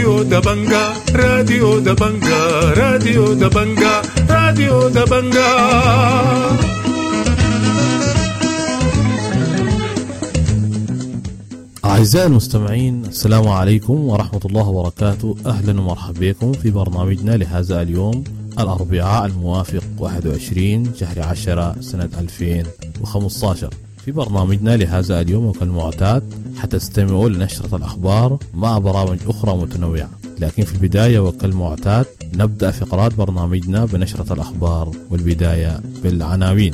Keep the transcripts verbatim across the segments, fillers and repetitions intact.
راديو دبنجا راديو دبنجا راديو دبنجا راديو دبنجا. أعزائي المستمعين، السلام عليكم ورحمة الله وبركاته. أهلا ومرحبا بكم في برنامجنا لهذا اليوم الأربعاء الموافق واحد وعشرين شهر عشرة سنة ألفين وخمسة عشر. في برنامجنا لهذا اليوم وكالمعتاد حتستمعوا لنشرة الأخبار مع برامج أخرى متنوعة، لكن في البداية وكالمعتاد نبدأ فقرات برنامجنا بنشرة الأخبار، والبداية بالعناوين.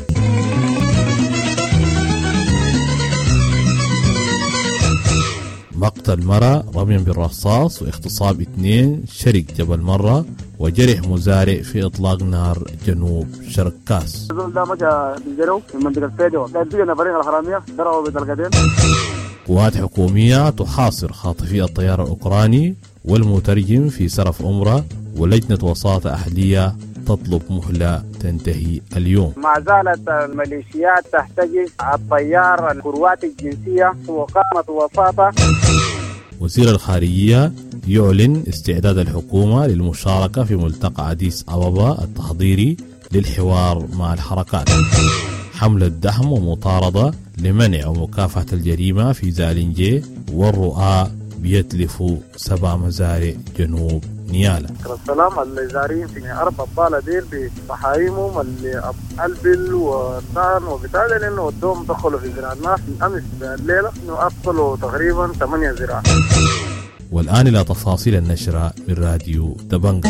مقتل مرة رميا بالرصاص واغتصاب اثنين شرق جبل مرة وجرح مزارع في إطلاق نار جنوب شرق كاس. قوات حكومية تحاصر خاطفي الطيار الأوكراني والمترجم في سرف أمرة، ولجنة وساطة أهلية تطلب مهلة تنتهي اليوم. ما زالت الميليشيات تحتجز الطيار الكرواتي الجنسية وقامت وساطة. وزير الخارجية يعلن استعداد الحكومة للمشاركة في ملتقى أديس أبابا التحضيري للحوار مع الحركات. حملة دعم ومطاردة لمنع ومكافحة الجريمة في زالنجي، والرؤى بيتلفوا سبع مزارع جنوب نيالا. السلام اللي في أربع أبطال ديل بصحايمهم اللي ألبل والدان وبتالي لأنه ودوم دخلوا في زراعة الناس من أمس الليلة إنه أبطلوا تقريبا ثمانية زراعة. والآن إلى تفاصيل النشرة من راديو دبنجا.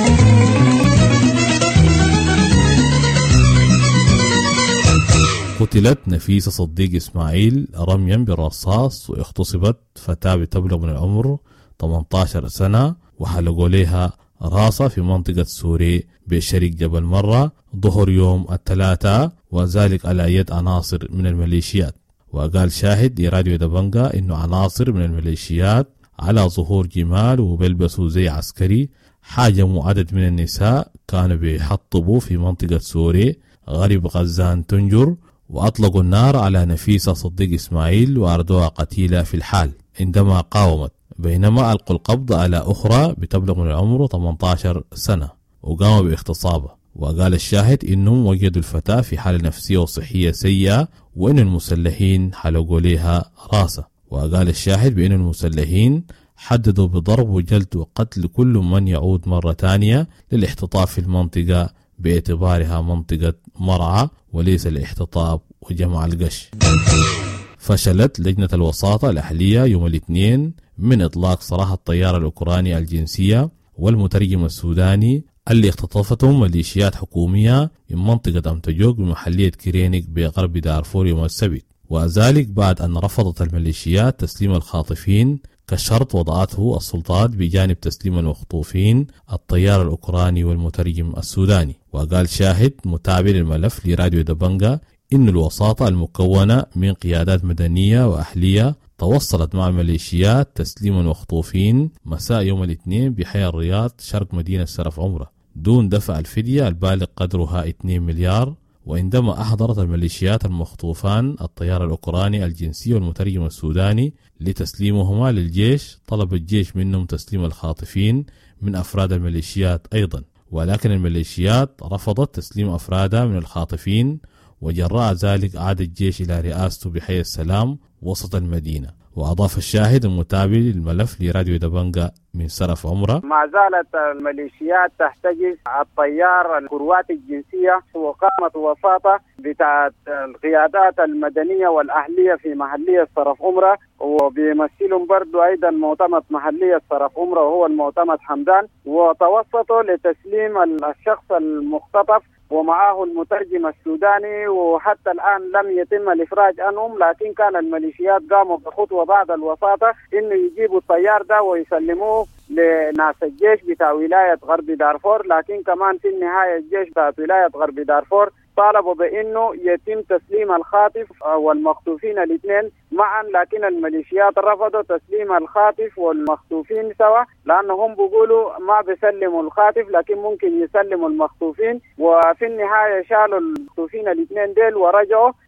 قتلت نفيسة صديق إسماعيل رميا بالرصاص، واغتصبت فتاة بتبلغ من العمر ثمانية عشر سنة وحلقوا لها راسها في منطقة سوري بشرق جبل مرة ظهر يوم الثلاثاء، وذلك على يد عناصر من الميليشيات. وقال شاهد لراديو دبنجا إنه عناصر من الميليشيات على ظهور جمال وبيلبسوا زي عسكري حاجموا عدد من النساء كانوا بيحطبوا في منطقة سوري غرب غزان تنجر، وأطلقوا النار على نفيسة صديق إسماعيل وأردوها قتيلة في الحال عندما قاومت، بينما ألقوا القبض على أخرى بتبلغ من العمر ثمانية عشر سنة وقاموا باغتصابها. وقال الشاهد إنهم وجدوا الفتاة في حالة نفسية وصحية سيئة، وإن المسلحين حلقوا لها راسها. وقال الشاهد بأن المسلحين حددوا بضرب وجلد وقتل كل من يعود مرة تانية للاحتطاب في المنطقة باعتبارها منطقة مرعى وليس الاحتطاب وجمع القش. فشلت لجنة الوساطة الأهلية يوم الاثنين من إطلاق سراح الطيار الأوكراني الجنسية والمترجم السوداني اللي اختطفتهم ميليشيات حكومية من منطقة أمتجوك بمحلية كيرينيك بغرب دارفور يوم السبت، وذلك بعد أن رفضت الميليشيات تسليم الخاطفين كشرط وضعته السلطات بجانب تسليم المخطوفين الطيار الأوكراني والمترجم السوداني. وقال شاهد متابع للملف لراديو دبنجا إن الوساطة المكونة من قيادات مدنية وأهلية توصلت مع الميليشيات تسليم المخطوفين مساء يوم الاثنين بحي الرياض شرق مدينة سرف عمرة دون دفع الفدية البالغ قدرها اثنين مليار. وعندما أحضرت الميليشيات المخطوفان الطيار الأوكراني الجنسي والمترجم السوداني لتسليمهما للجيش، طلب الجيش منهم تسليم الخاطفين من أفراد الميليشيات أيضا، ولكن الميليشيات رفضت تسليم أفرادها من الخاطفين، وجراء ذلك عاد الجيش إلى رئاسته بحي السلام وسط المدينة. وأضاف الشاهد المتابع للملف لراديو دبنجا من سرف عمرة: ما زالت الميليشيات تحتجز الطيار الكرواتي الجنسية وقامت وساطة بتاعت القيادات المدنية والأهلية في محلية سرف عمرة، وبيمثلهم برضو أيضا معتمد محلية سرف عمرة وهو المعتمد حمدان، وتوسطوا لتسليم الشخص المختطف ومعه المترجم السوداني، وحتى الآن لم يتم الإفراج عنهم، لكن كان الميليشيات قاموا بخطوة بعد الوساطة إنه يجيبوا الطيار ده ويسلموه لناس الجيش بتاع ولاية غرب دارفور. لكن كمان في النهاية الجيش بتاع ولاية غرب دارفور طالبوا بأنه يتم تسليم الخاطف والمخطوفين الاثنين معا، لكن الميليشيات رفضوا تسليم الخاطف والمخطوفين سوا، لأنهم بيقولوا ما بيسلموا الخاطف لكن ممكن يسلموا المخطوفين. وفي النهاية شالوا المخطوفين الاثنين ديل ورجعوا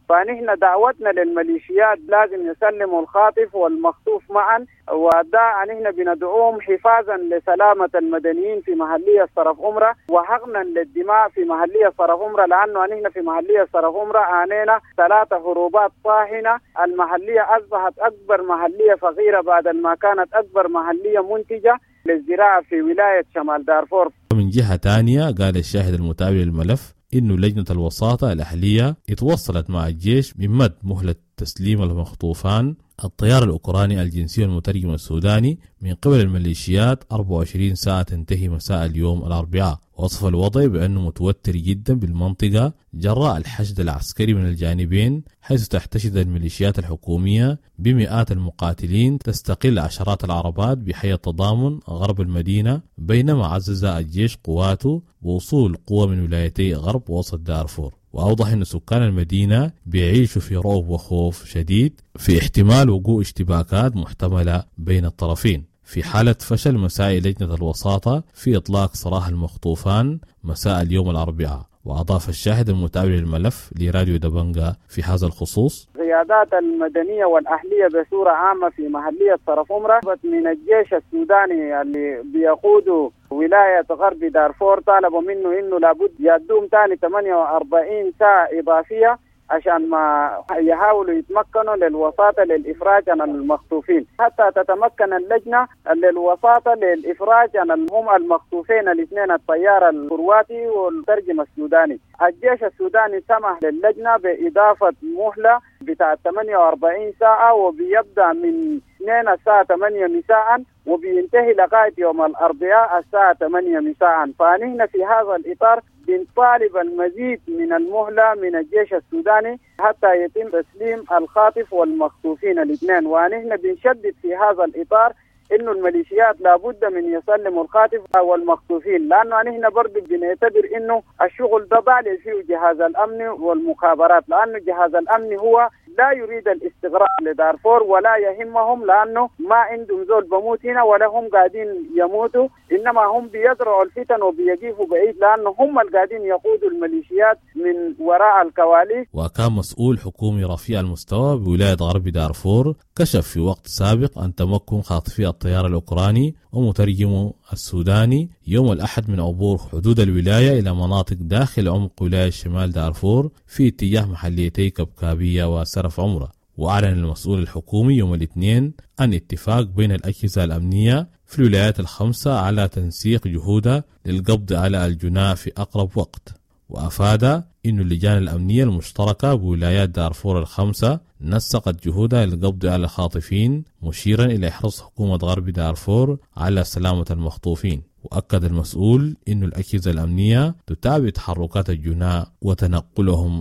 فنحن دعوتنا للميليشيات لازم يسلموا الخاطف والمخطوف معا، وده نحن بندعوهم حفاظا لسلامة المدنيين في محلية صرف أمرة وحقنا للدماء في محلية صرف أمرة، لأنه نحن في محلية صرف أمرة عانينا ثلاثة هروبات طاحنة. المحلية أصبحت أكبر محلية فقيرة بعد ما كانت أكبر محلية منتجة للزراعة في ولاية شمال دارفور. من جهة تانية قال الشاهد المتابع للملف إنه لجنة الوساطة الأهلية اتوصلت مع الجيش من مد مهلة تسليم المخطوفان الطيار الأوكراني الجنسي والمترجم السوداني من قبل الميليشيات أربعة وعشرين ساعة تنتهي مساء اليوم الأربعاء. وصف الوضع بأنه متوتر جدا بالمنطقة جراء الحشد العسكري من الجانبين، حيث تحتشد الميليشيات الحكومية بمئات المقاتلين تستقل عشرات العربات بحي التضامن غرب المدينة، بينما عزز الجيش قواته بوصول قوى من ولايتي غرب ووسط دارفور. وأوضح أن سكان المدينة بيعيشوا في رعب وخوف شديد في احتمال وقوع اشتباكات محتملة بين الطرفين في حالة فشل مساعي لجنة الوساطة في إطلاق سراح المخطوفان مساء اليوم الأربعاء. وأضاف الشاهد المتابع للملف لراديو دبنجا في هذا الخصوص: القيادات المدنية والأهلية بصورة عامة في محلية صرف أمرة من الجيش السوداني اللي بيقودوا ولاية غرب دارفور طالبوا منه إنه لابد يدوم تاني ثمانية وأربعين ساعة إضافية عشان ما يحاولوا يتمكنوا للوساطة للإفراج عن المخطوفين، حتى تتمكن اللجنة للوساطة للإفراج عن هم المخطوفين الاثنين الطيار الكرواتي والمترجم السوداني. الجيش السوداني سمح للجنة بإضافة مهلة بتاع ثمانية وأربعين ساعة، وبيبدأ من اثنين الساعة ثمانية مساء وبينتهي لغاية يوم الأربعاء الساعة ثمانية مساء. فنحن في هذا الإطار بنطالب المزيد من المهلة من الجيش السوداني حتى يتم تسليم الخاطف والمخطوفين الاثنين. ونحن بنشدد في هذا الإطار إنه الميليشيات لابد من يسلموا الخاطف والمخطوفين، لأنه نحن برضو بنعتبر إنه الشغل ده بالغ فيه جهاز الأمن والمخابرات، لأنه جهاز الأمن هو لا يريد الاستغراق لدارفور ولا يهمهم، لأنه ما عندهم زول بموت هنا ولا هم قاعدين يموتوا، إنما هم بيزرعوا الفتن وبيجيفوا بعيد، لأنه هم القاعدين يقودوا الميليشيات من وراء الكواليس. وكان مسؤول حكومي رفيع المستوى بولاية غرب دارفور كشف في وقت سابق عن تمكن خاطفي الطيار الأوكراني ومترجمه السوداني يوم الأحد من عبور حدود الولاية إلى مناطق داخل عمق ولاية شمال دارفور في اتجاه محليتي كبكابية وسرف عمرة. وأعلن المسؤول الحكومي يوم الاثنين عن اتفاق بين الأجهزة الأمنية في الولايات الخمسة على تنسيق جهودها للقبض على الجناة في أقرب وقت. وأفاد إن اللجان الأمنية المشتركة بولايات دارفور الخمسة نسقت جهودها للقبض على الخاطفين، مشيرا إلى حرص حكومة غرب دارفور على سلامة المخطوفين. وأكد المسؤول إن الأجهزة الأمنية تتابع تحركات الجناة وتنقلهم.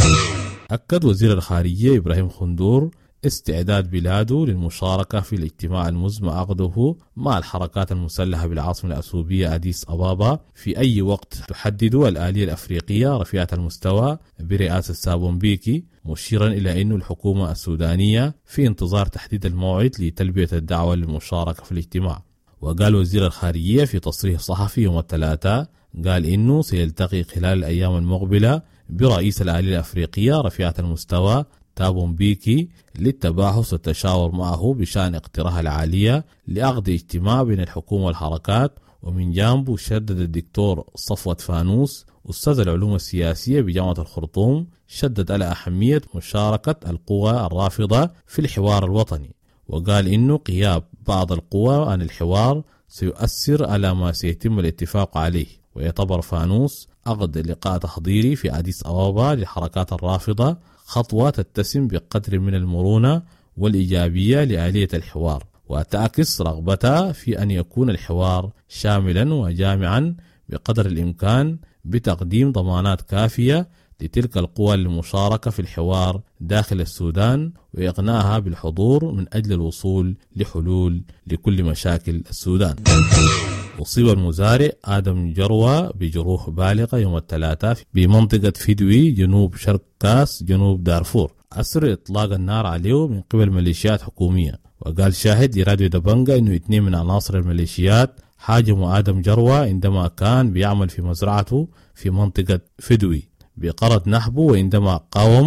أكد وزير الخارجية إبراهيم خندور استعداد بلاده للمشاركة في الاجتماع المزمع عقده مع الحركات المسلحة بالعاصمة الأثيوبية أديس أبابا في أي وقت تحدد الآلية الأفريقية رفيعة المستوى برئاسة ثابو مبيكي، مشيرا إلى أن الحكومة السودانية في انتظار تحديد الموعد لتلبية الدعوة للمشاركة في الاجتماع. وقال وزير الخارجية في تصريح صحفي يوم الثلاثاء قال إنه سيلتقي خلال الأيام المقبلة برئيس الآلية الأفريقية رفيعة المستوى ثابو مبيكي للتباحث والتشاور معه بشأن اقتراح العالية لعقد اجتماع بين الحكومة والحركات. ومن جانبه شدد الدكتور صفوت فانوس أستاذ العلوم السياسية بجامعة الخرطوم شدد على أهمية مشاركة القوى الرافضة في الحوار الوطني، وقال إنه غياب بعض القوى عن الحوار سيؤثر على ما سيتم الاتفاق عليه. ويعتبر فانوس عقد لقاء تحضيري في أديس أبابا للحركات الرافضة خطوة تتسم بقدر من المرونة والإيجابية لآلية الحوار، وتعكس رغبتها في أن يكون الحوار شاملا وجامعا بقدر الإمكان بتقديم ضمانات كافية لتلك القوى للمشاركة في الحوار داخل السودان وإقناعها بالحضور من أجل الوصول لحلول لكل مشاكل السودان. أصيب المزارع آدم جروة بجروح بالغة يوم الثلاثاء بمنطقة فيدوي جنوب شرق كاس جنوب دارفور أثر إطلاق النار عليه من قبل ميليشيات حكومية. وقال شاهد لراديو دبنجا إنه اثنين من عناصر الميليشيات هاجموا آدم جروة عندما كان بيعمل في مزرعته في منطقة فيدوي بقرض نحبه، وعندما قاوم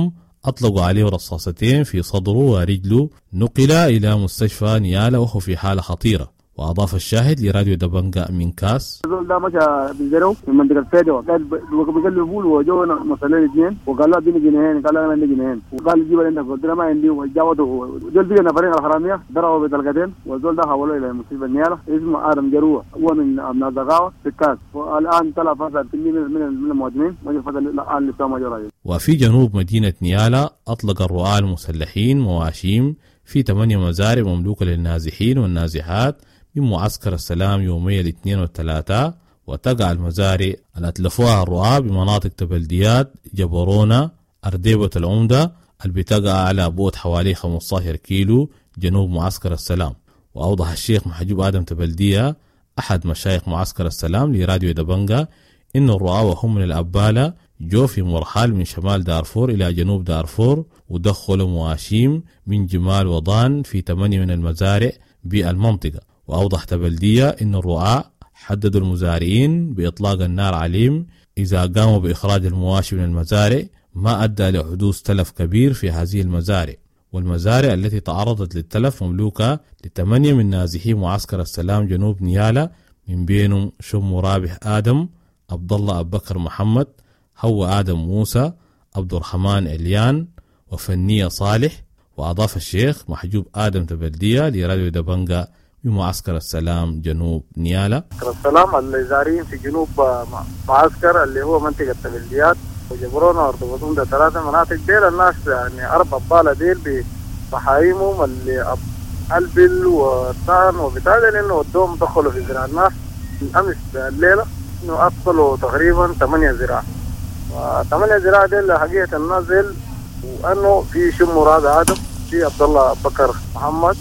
أطلقوا عليه رصاصتين في صدره ورجله. نقل إلى مستشفى نيالا وهو في حالة خطيرة. وأضاف الشاهد لراديو دبنجا من كاس: الزول ده مشى بالزرو من منطقة الفيدة، قال بيقول له فول وجونا مصلين اثنين وقال له اديني جنيهين، قال له انا عندي جنيهين وقال جيب عندك، قلت له ما عندي، وجاوته دول بيجي نفرين الحرامية ضربوا بطلقتين والزول ده حولوه إلى مستشفى نيالا. اسمه آدم جروة، هو من أبناء الزغاوة في كاس، والآن طلع فصل من من من المواطنين ما فصل الآن لسه ما جرى. وفي جنوب مدينة نيالا أطلق الرعاة المسلحين مواشيم في ثمانية مزارع مملوكة للنازحين والنازحات من معسكر السلام يومي الاثنين والثلاثاء. وتقع المزارع اللي أتلفوها الرعاة بمناطق تبلديات جبرونا أرديبة العمدة اللي بتقع على بعد حوالي خمسة عشر كيلو جنوب معسكر السلام. وأوضح الشيخ محجوب آدم تبلدية أحد مشايخ معسكر السلام لراديو دبنجا إن الرعاة وهم من الأبالة جو في مرحال من شمال دارفور إلى جنوب دارفور ودخلوا مواشيم من جمال وضان في ثمانية من المزارع بالمنطقة. وأوضح تبلدية إن الرعاة حددوا المزارعين بإطلاق النار عليهم إذا قاموا بإخراج المواشي من المزارع، ما أدى لحدوث تلف كبير في هذه المزارع. والمزارع التي تعرضت للتلف مملوكة لثمانية من نازحي معسكر السلام جنوب نيالا، من بينهم شم رابح آدم، عبد الله أبو بكر محمد، هو آدم موسى، عبد الرحمن إليان، وفنية صالح. وأضاف الشيخ محجوب آدم تبلدية لراديو دبنجا بمعسكر السلام جنوب نيالا: السلام اللي زارين في جنوب معسكر اللي هو منطقة تبلديات وجبرونا وارتبطون ده ثلاثة مناطق ديل الناس يعني أربع بالة ديل بصحايمهم اللي ألبل وطان وبتالي إنه ودوهم دخلوا في زراعة الناس من أمس الليلة، إنه أدخلوا تقريبا ثمانية زراعة وثمانية زراعة ديل حقيقة النازل، وأنه في شم مراد آدم، في عبد الله بكر محمد،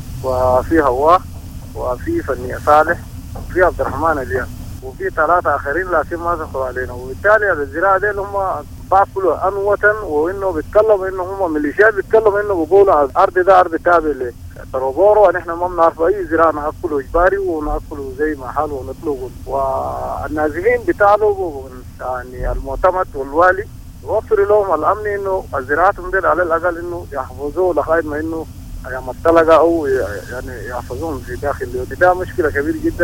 وفي هواه، وفي فنية صالح، وفي عبد الرحمن اليان، وفي ثلاثة آخرين لكن ما دخلوا علينا. وبالتالي الزراعة دي هم باكلوا أنوة، وإنه بيتكلموا إنه هم ميليشيات، بيتكلموا إنه بيقولوا الأرض ده أرض تابع لتروبورو، ونحن ما بنعرف أي زراعة نأكله إجباري ونأكله زي ما حاله ونطلقه. والنازحين بتاعوا يعني المعتمد والوالي يوفر لهم الأمن إنه الزراعة دي على الأقل إنه يحفظوه لغاية ما إنه يعني مطلقة أو يعني يحفظون في داخل اليوم. ده مشكلة كبيرة جدا.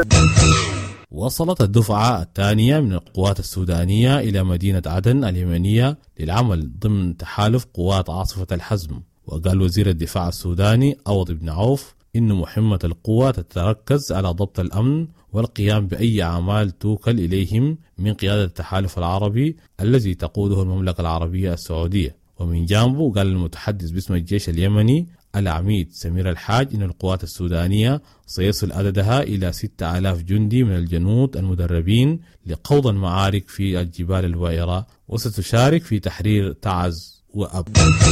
وصلت الدفعة الثانية من القوات السودانية إلى مدينة عدن اليمنية للعمل ضمن تحالف قوات عاصفة الحزم. وقال وزير الدفاع السوداني عوض بن عوف إن مهمة القوة تتركز على ضبط الأمن والقيام بأي أعمال توكل إليهم من قيادة التحالف العربي الذي تقوده المملكة العربية السعودية. ومن جانبه قال المتحدث باسم الجيش اليمني العميد سمير الحاج إن القوات السودانية سيصل عددها إلى ستة آلاف جندي من الجنود المدربين لقوض المعارك في الجبال الوعرة، وستشارك في تحرير تعز وأب.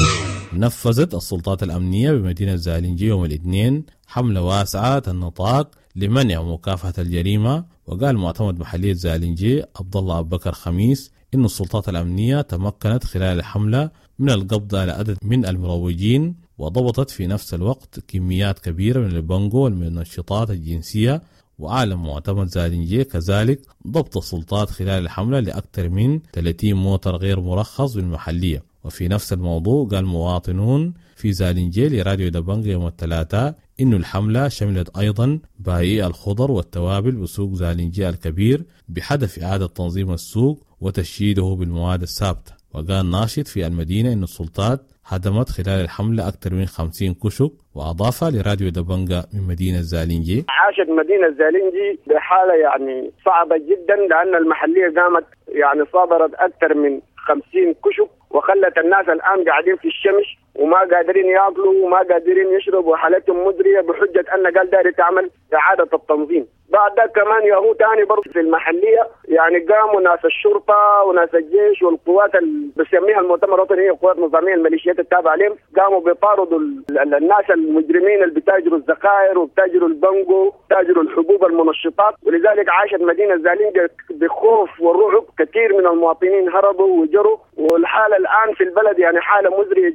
نفذت السلطات الأمنية بمدينة زالنجي يوم الاثنين حملة واسعة النطاق لمنع ومكافحة الجريمة. وقال معتمد محلية زالنجي عبد الله أبو بكر خميس إن السلطات الأمنية تمكنت خلال الحملة من القبض على عدد من المروجين، وضبطت في نفس الوقت كميات كبيرة من البنجو والمنشطات الجنسية. وأعلن معتمد زالنجي كذلك ضبط السلطات خلال الحملة لأكثر من ثلاثين موتر غير مرخص بالمحلية. وفي نفس الموضوع قال مواطنون في زالنجي لراديو دبنجا يوم الثلاثاء إن الحملة شملت أيضا بائعي الخضر والتوابل بسوق زالنجي الكبير بهدف إعادة تنظيم السوق وتشييده بالمواد الثابتة. وقال ناشط في المدينة إن السلطات هدمت خلال الحملة أكثر من خمسين كشك. وأضاف لراديو دبنجا من مدينة زالنجي: عاشت مدينة زالنجي بحالة يعني صعبة جدا، لأن المحلية قامت يعني صادرت أكثر من خمسين كشك، وخلت الناس الآن قاعدين في الشمس وما قادرين يأكلوا وما قادرين يشربوا، وحالتهم مزرية بحجة أن قال داري تعمل إعادة التنظيم. بعد ذلك كمان يهو تاني برضه في المحلية يعني قاموا ناس الشرطة وناس الجيش والقوات اللي بسميها المؤتمر الوطني هي قوات نظامية الميليشيات التابعة لهم، قاموا بيطاردوا الناس المجرمين اللي بتاجروا الذخائر وبتاجروا البنجو وبتاجروا الحبوب المنشطات. ولذلك عاشت مدينة زالنجي بخوف والرعب، كثير من المواطنين هربوا وجروا، والحالة الآن في البلد يعني حالة مزرية جدا وحالة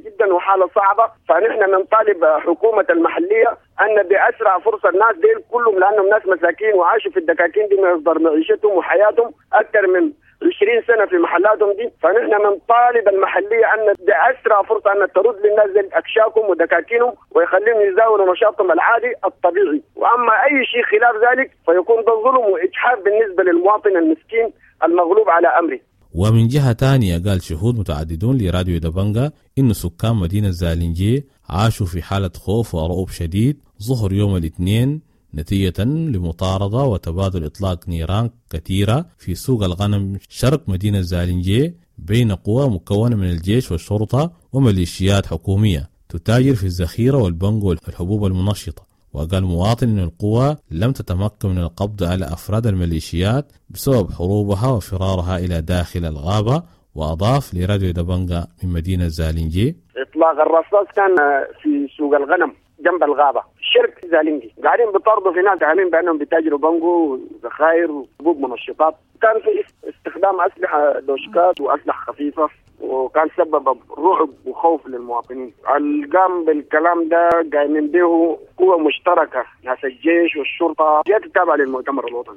حالة صعبة. فنحن بنطالب حكومة المحلية أن بأسرع فرصة الناس ديل كلهم لأنهم ناس مساكين وعاشوا في الدكاكين دي مصدر معيشتهم وحياتهم أكثر من عشرين سنة في محلاتهم دي. فنحن بنطالب المحلية أن بأسرع فرصة أن ترد للناس ديل أكشاكهم ودكاكينهم ويخليهم يزاولوا نشاطهم العادي الطبيعي. وأما أي شيء خلاف ذلك فيكون ده ظلم وإجحاف بالنسبة للمواطن المسكين المغلوب على أمره. ومن جهة تانية قال شهود متعددون لراديو دبنجا إن سكان مدينة زالنجي عاشوا في حالة خوف ورعب شديد ظهر يوم الاثنين نتيجة لمطاردة وتبادل إطلاق نيران كثيرة في سوق الغنم شرق مدينة زالنجي بين قوى مكونة من الجيش والشرطة وميليشيات حكومية تتاجر في الذخيرة والبنك والحبوب المنشطة. وقال مواطن أن القوى لم تتمكن من القبض على أفراد الميليشيات بسبب حروبها وفرارها إلى داخل الغابة. وأضاف لراديو دبنجا من مدينة زالنجي إطلاق الرصاص كان في سوق الغنم جنب الغابة شرق زالنجي، قاعدين بيطاردوا في ناس عاملين بأنهم بيتاجروا بانجو وذخائر وحبوب منشطات. كان في استخدام أسلحة دوشكات وأسلحة خفيفة وكان سبب رعب وخوف للمواطنين. القام بالكلام ده قايمين به قوة مشتركة ناس الجيش والشرطة جهات التابعة للمؤتمر الوطني.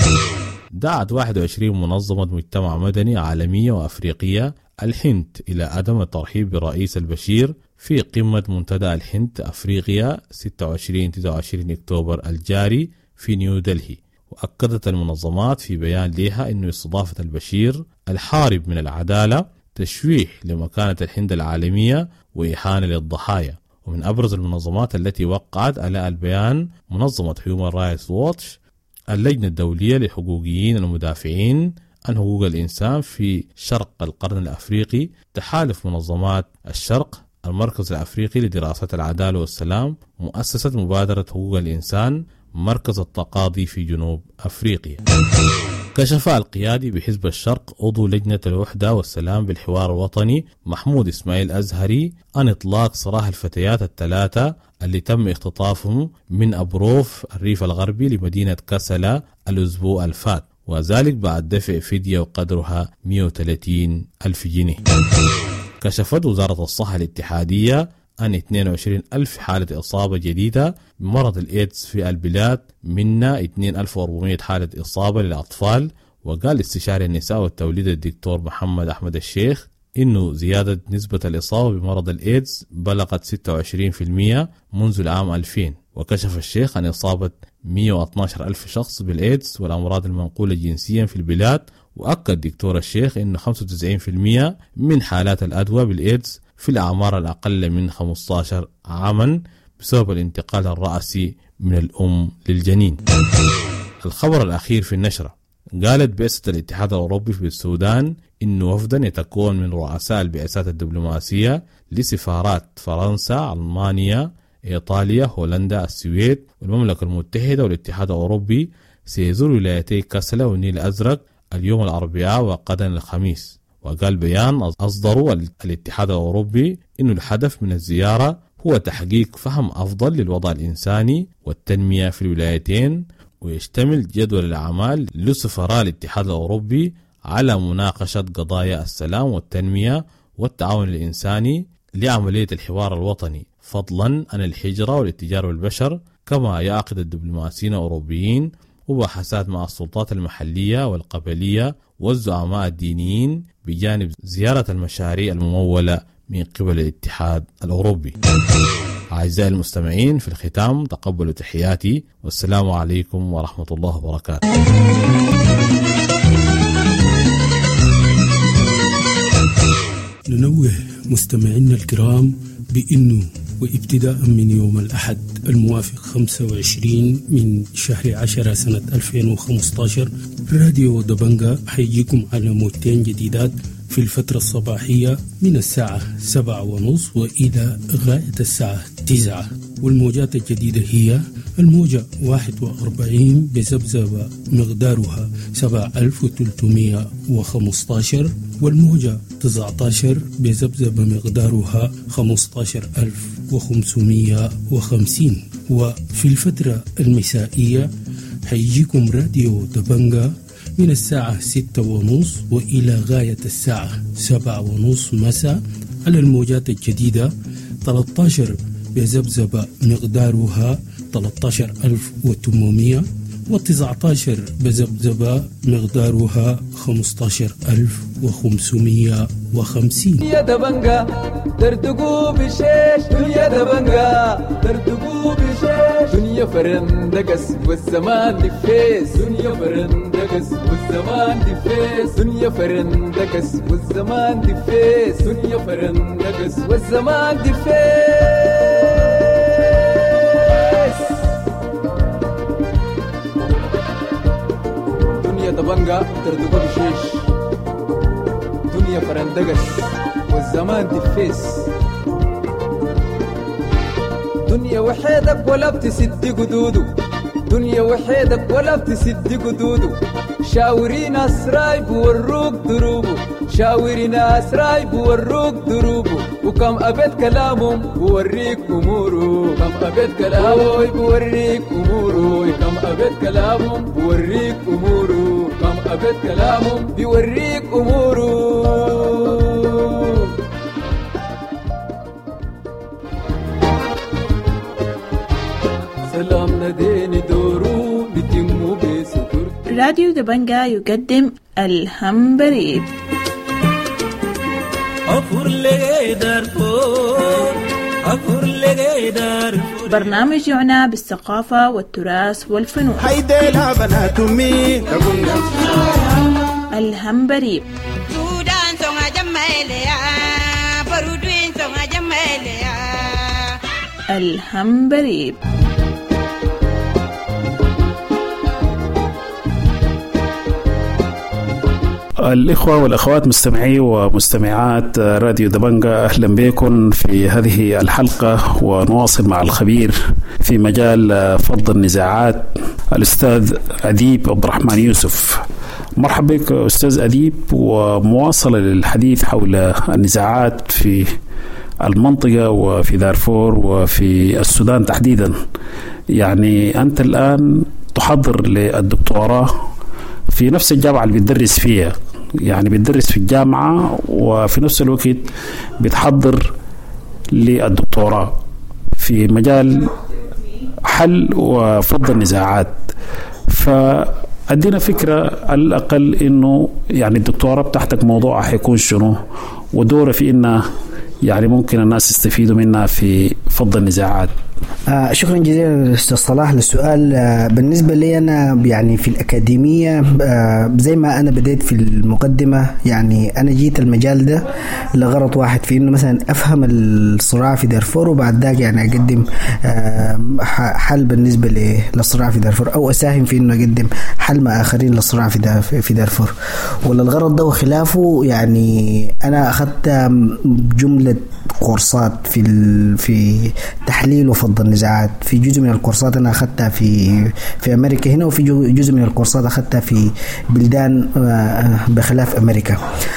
دعت واحد وعشرين منظمة مجتمع مدني عالمية وأفريقية الهند إلى عدم الترحيب برئيس البشير في قمة منتدى الهند أفريقيا ستة وعشرين تسعة وعشرين أكتوبر الجاري في نيودلهي. وأكدت المنظمات في بيان لها أن استضافة البشير الحارب من العدالة تشويه لمكانة الهند العالمية وإهانة للضحايا. ومن أبرز المنظمات التي وقعت على البيان منظمة Human Rights Watch، اللجنة الدولية للحقوقيين المدافعين عن حقوق الإنسان في شرق القرن الأفريقي، تحالف منظمات الشرق، المركز الأفريقي لدراسات العدالة والسلام، مؤسسة مبادرة حقوق الإنسان، مركز التقاضي في جنوب أفريقيا. كشف القيادي بحزب الشرق عضو لجنة الوحدة والسلام بالحوار الوطني محمود إسماعيل أزهري عن إطلاق سراح الفتيات الثلاثة اللي تم اختطافهم من أبروف الريف الغربي لمدينة كسلا الأسبوع الفات، وذلك بعد دفع فدية وقدرها مئة وثلاثين ألف جنيه. كشفت وزارة الصحة الاتحادية عن اثنين وعشرين ألف حالة إصابة جديدة بمرض الإيدز في البلاد، منها اثنين ألف وأربعمئة حالة إصابة للأطفال. وقال استشاري النساء والتوليد الدكتور محمد أحمد الشيخ إنه زيادة نسبة الإصابة بمرض الإيدز بلغت ستة وعشرين بالمئة منذ العام ألفين. وكشف الشيخ عن إصابة مئة واثني عشر ألف شخص بالإيدز والأمراض المنقولة جنسيا في البلاد. وأكد دكتور الشيخ إنه خمسة وتسعين بالمئة من حالات الأدوى بالإيدز في الأعمار الأقل من خمسة عشر عاما بسبب الانتقال الرأسي من الأم للجنين. الخبر الأخير في النشرة، قالت بعثة الاتحاد الأوروبي في السودان إنه وفدا يتكون من رؤساء البعثات الدبلوماسية لسفارات فرنسا، ألمانيا، إيطاليا، هولندا، السويد والمملكة المتحدة والاتحاد الأوروبي سيزور ولايتي كسلا والنيل الأزرق اليوم الأربعاء وغدا الخميس. وقال بيان أصدروا الاتحاد الأوروبي إنه الهدف من الزيارة هو تحقيق فهم أفضل للوضع الإنساني والتنمية في الولايتين، ويشتمل جدول الأعمال لسفراء الاتحاد الأوروبي على مناقشة قضايا السلام والتنمية والتعاون الإنساني لعملية الحوار الوطني، فضلا عن الهجرة والاتجار بالبشر، كما يعقد الدبلوماسيين الأوروبيين وبحثات مع السلطات المحلية والقبلية والزعماء الدينيين بجانب زيارة المشاريع الممولة من قبل الاتحاد الأوروبي. أعزائي المستمعين، في الختام تقبلوا تحياتي والسلام عليكم ورحمة الله وبركاته. ننوه مستمعينا الكرام بأنه وابتداء من يوم الأحد الموافق خمسة وعشرين من شهر عشرة سنة ألفين وخمسة عشر راديو دبنجا حيجيكم على موجتين جديدات في الفترة الصباحية من الساعة سبعة ونصف وإلى غاية الساعة تسعة. والموجات الجديدة هي الموجة واحد وأربعين بذبذبة مقدارها سبعة آلاف وثلاثمئة وخمسة عشر، والموجة تسعة عشر بذبذبة مقدارها خمسة عشر ألف وخمسمئة وخمسين. وفي الفترة المسائية حيجيكم راديو دبنجا من الساعة ستة ونصف وإلى غاية الساعة سبعة ونصف مساء على الموجات الجديدة ثلاثة عشر بذبذبة مقدارها ثلاثة عشر ألف وثمانمائة، وتسعة عشر بذبذبة مقدارها خمسة عشر ألف وخمسمائة وخمسين. دنيا دبنجا ترتقو بشيش، دنيا دبنجا ترتقو بشيش، دنيا فرندقس والزمان دفيس، دنيا فرندقس والزمان دفيس، دنيا فرندقس والزمان دفيس، دنيا فرندقس والزمان دفيس. دنيا دبنجا ترتقو بشيش، دنيا فرندقس والزمان دفيس، دنيا وحيدك ولا بتسد قدودو، دنيا وحيدك ولا بتسد قدودو، شاورين أسراي بوروك دروبو، شاورين أسراي بوروك دروبو، وكم أبد كلامهم بوريك أمورو، كم أبد كلامهم بوريك أمورو، كم أبد كلامهم بوريك أمورو، كم أبد كلامهم بوريك أمورو. راديو دبنجا يقدم الهمبريد. برنامج يعنى بالثقافة والتراث والفنون. الهمبريد الهمبريد الإخوة والأخوات مستمعي ومستمعات راديو دبنجا، أهلا بكم في هذه الحلقة، ونواصل مع الخبير في مجال فض النزاعات الأستاذ أديب عبد الرحمن يوسف. مرحبا بك أستاذ أديب، ومواصلة للحديث حول النزاعات في المنطقة وفي دارفور وفي السودان تحديدا. يعني أنت الآن تحضر للدكتوراه في نفس الجامعة اللي بتدرس فيها، يعني بتدرس في الجامعة وفي نفس الوقت بتحضر للدكتوراه في مجال حل وفض النزاعات. فأدينا فكرة على الأقل إنه يعني الدكتوراه بتاعتك موضوعها حيكون شنو، ودوره في إنه يعني ممكن الناس يستفيدوا منها في فض النزاعات. آه شكرا جزيلا أستاذ صلاح للسؤال. آه بالنسبة لي أنا يعني في الأكاديمية، آه زي ما أنا بديت في المقدمة، يعني أنا جيت المجال ده لغرض واحد، في إنه مثلا أفهم الصراع في دارفور، وبعد ذلك يعني أقدم آه حل بالنسبة للصراع في دارفور، أو أساهم في إنه أقدم حل مع آخرين للصراع في في دارفور. وللغرض ده وخلافه يعني أنا أخذت جملة كورسات في في تحليل وفض النزاعات. في جزء من الكورسات أنا أخذتها في في أمريكا هنا، وفي جزء من الكورسات أخذتها في بلدان بخلاف أمريكا.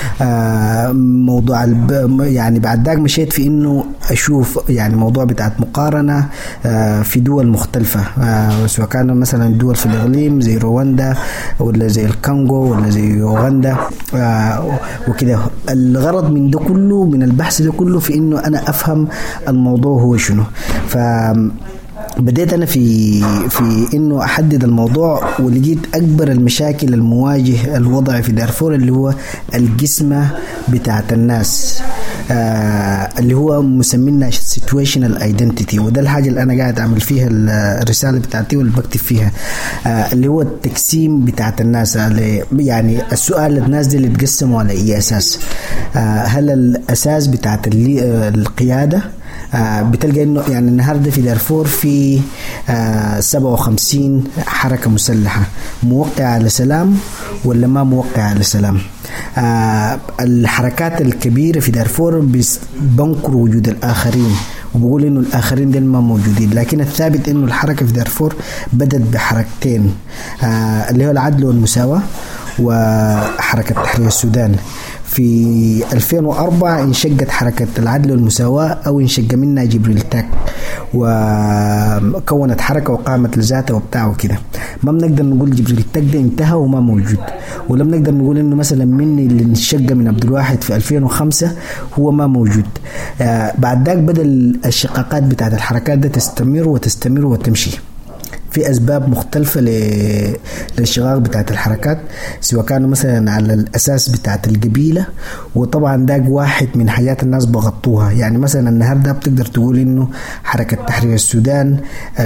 موضوع يعني بعد ذاك مشيت في إنه أشوف يعني موضوع بتاعت مقارنة في دول مختلفة، سواء كانوا مثلا دول في الإقليم زي رواندا ولا زي الكونغو ولا زي أوغندا وكده. الغرض من ده كله، من البحث ده كله، في إنه أنا أفهم الموضوع هو شنو. ف بديت أنا في في إنه أحدد الموضوع، ولقيت أكبر المشاكل المواجه الوضع في دارفور اللي هو القسمة بتاعت الناس، آه اللي هو مسمينا situational identity. وده الحاجة اللي أنا قاعد أعمل فيها الرسالة بتاعتي واللي بكتب فيها، آه اللي هو التقسيم بتاعت الناس. يعني السؤال الناس دي اللي تقسموا على أي أساس؟ آه هل الأساس بتاعت القيادة؟ آه بتلقى إنه يعني النهاردة في دارفور في آه سبعة وخمسين حركة مسلحة موقعة على سلام ولا ما موقعة على سلام. آه الحركات الكبيرة في دارفور بنكر وجود الآخرين، وبقول إنه الآخرين دول ما موجودين، لكن الثابت إنه الحركة في دارفور بدت بحركتين، آه اللي هو العدل والمساواة وحركة تحرير السودان. في ألفين وأربعة انشقت حركة العدل والمساواة، أو انشق منها جبريل تاك، وكونت حركة وقامت لذاتها وبتاع وكده. ما بنقدر نقول جبريل تك ده انتهى وما موجود، ولم نقدر نقول انه مثلا مني اللي انشق من عبد الواحد في ألفين وخمسة هو ما موجود. آه بعد ذاك بدأ الشقاقات بتاعت الحركات ده تستمر وتستمر وتمشي في أسباب مختلفة للشقاق بتاعت الحركات، سواء كانوا مثلا على الأساس بتاعت القبيلة، وطبعا داق واحد من حاجات الناس بغطوها. يعني مثلا النهاردة بتقدر تقول إنه حركة تحرير السودان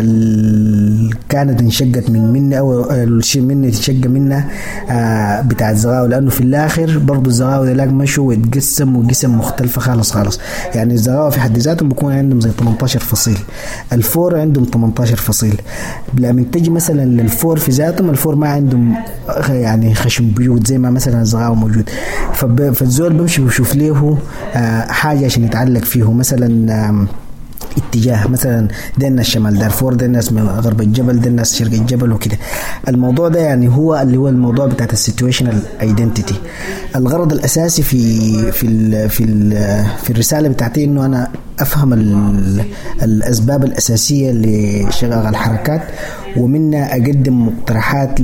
كانت انشقت من منا أو الشيء مني تشق منا بتاعت زغاوة، لأنه في الآخر برضو الزغاوة دلاك مشوا ويتقسم وقسم مختلفة خالص خالص. يعني الزغاوة في حد ذاتهم بيكون عندهم زي ثمانية عشر فصيل، الفور عندهم ثمانية عشر فصيل. لما تجي مثلا للفور في ذاتهم، الفور ما عندهم يعني خشم بيوت زي ما مثلا الزغاوة موجود، فالزول بمشي بيشوف له حاجة عشان يتعلق فيه. مثلا اتجاه مثلا ده الناس شمال دارفور، ده الناس من غرب الجبل، ده الناس شرق الجبل وكده. الموضوع ده يعني هو اللي هو الموضوع بتاعت السيتويشنال ايدنتيتي. الغرض الاساسي في في ال في ال في الرساله بتاعتي انه انا افهم الاسباب الاساسيه لشقاق الحركات، ومنها اقدم مقترحات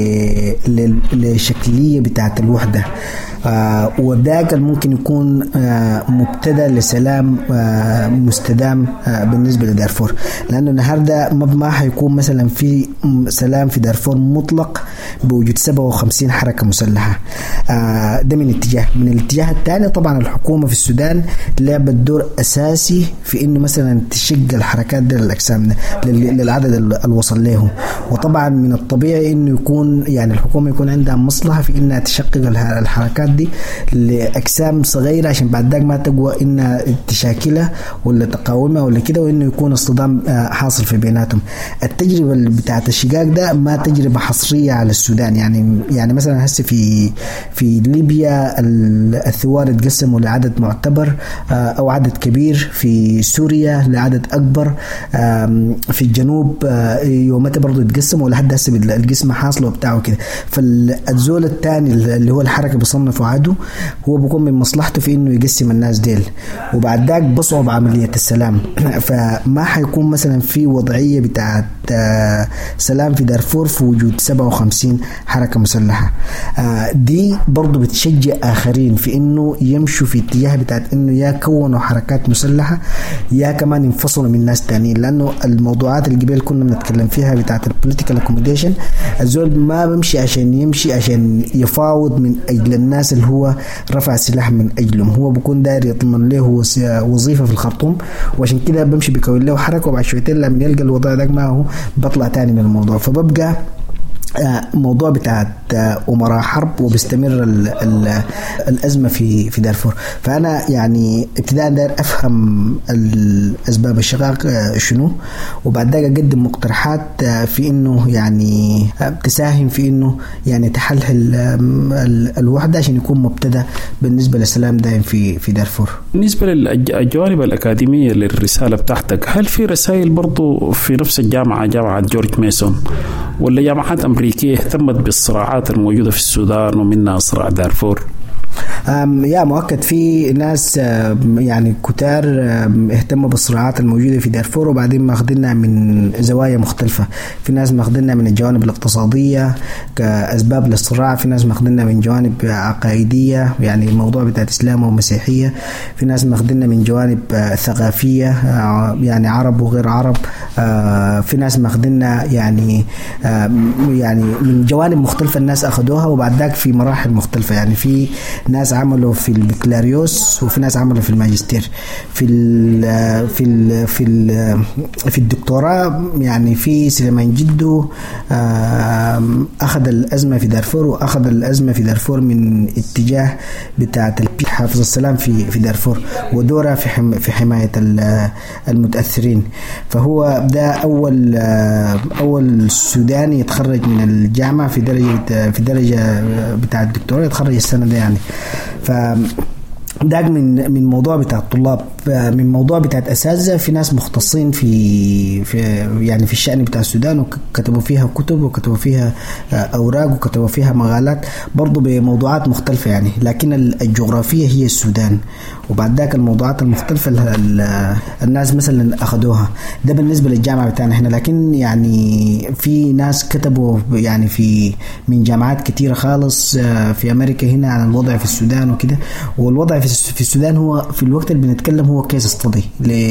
لشكليه بتاعت الوحده. آه وذاك ممكن يكون آه مبتدأ لسلام آه مستدام آه بالنسبة لدارفور، لأنه النهاردة ما حيكون مثلا في سلام في دارفور مطلق بوجود سبعة وخمسين حركة مسلحة. آه ده من اتجاه. من الاتجاه الثاني طبعا الحكومة في السودان لعبت دور أساسي في إنه مثلا تشق الحركات دي للأجسام للعدد اللي وصل لهم. وطبعا من الطبيعي إنه يكون يعني الحكومة يكون عندها مصلحة في إنها تشقق الحركات دي لأجسام صغيرة، عشان بعد ذاك ما تقوى إنها تشاكلها ولا تقاومها ولا كده، وإنه يكون اصطدام حاصل في بيناتهم. التجربة بتاعت الشقاق ده ما تجربة حصرية على السودان. يعني يعني مثلا هسه في في ليبيا الثوار تقسموا لعدد معتبر أو عدد كبير، في سوريا لعدد أكبر، في الجنوب يومتها برضو يتقسموا لحد هسه القسمة حاصلة وبتاعه كده. فالزول الثاني اللي هو الحركة بصنف عدو هو بيكون من مصلحته في انه يقسم الناس ديل، وبعد ذاك بصعب عملية السلام. فما حيكون مثلا في وضعية بتاعت سلام في دارفور في وجود سبعة وخمسين حركة مسلحة. دي برضو بتشجع آخرين في انه يمشوا في اتجاه بتاعت انه يا كونوا حركات مسلحة يا كمان ينفصلوا من ناس تانيين. لانه الموضوعات اللي قبل كنا بنتكلم فيها بتاعت البوليتيكال اكوموديشن، الزول ما بمشي عشان يمشي عشان يفاوض من أجل الناس اللي هو رفع السلاح من أجلهم، هو بيكون داير يضمن له وظيفة في الخرطوم، وعشان كده بمشي بكون له حركة، وبعد شويتين لما يلقى الوضع ده ما هو بطلع تاني من الموضوع. فببقى موضوع بتاعت أمراء حرب وبيستمر ال ال الأزمة في في دارفور. فأنا يعني ابتداء داير أفهم الأسباب الشقاق شنو، وبعد ذلك أقدم مقترحات في إنه يعني تساهم في إنه يعني تحلل الوحدة عشان يكون مبتدأ بالنسبة للسلام دائم في في دارفور. بالنسبة للجوانب الأكاديمية للرسالة بتاعتك، هل في رسائل برضو في نفس الجامعة جامعة جورج ميسون ولا جامعات أمريكية اهتمت بالصراعات الموجودة في السودان ومنها صراع دارفور؟ يا مؤكد في ناس يعني كتار اهتموا بالصراعات الموجودة في دارفور، وبعدين ماخدينها من زوايا مختلفة. في ناس ماخدينها من الجوانب الاقتصادية كأسباب للصراع، في ناس ماخدينها من جوانب عقائدية يعني الموضوع بتاع الإسلام ومسيحية، في ناس ماخدينها من جوانب ثقافية يعني عرب وغير عرب، في ناس ماخدينها يعني يعني من جوانب مختلفة الناس أخذوها، وبعد ذاك في مراحل مختلفة. يعني في ناس عملوا في البكالوريوس وفي ناس عملوا في الماجستير. في ال في ال في ال في الدكتوراه يعني في سليمان جدو أخذ الأزمة في دارفور، وأخذ الأزمة في دارفور من اتجاه بتاعة حافظ السلام في في دارفور ودورها في حم في حماية المتأثرين. فهو ده أول أول سوداني يتخرج من الجامعة في درجة في درجة بتاعة الدكتوراه، يتخرج السنة ده يعني. ف داق من من موضوع بتاع الطلاب، من موضوع بتاع الأساتذة. في ناس مختصين في في يعني في الشأن بتاع السودان وكتبوا فيها كتب وكتبوا فيها أوراق وكتبوا فيها مقالات برضو بموضوعات مختلفة يعني، لكن الجغرافية هي السودان، وبعد ذاك الموضوعات المختلفة الناس مثلا أخذوها. ده بالنسبة للجامعة بتاعنا احنا. لكن يعني في ناس كتبوا يعني في من جامعات كتيرة خالص في أمريكا هنا عن الوضع في السودان وكده. والوضع في السودان هو في الوقت اللي بنتكلم هو كيس استضي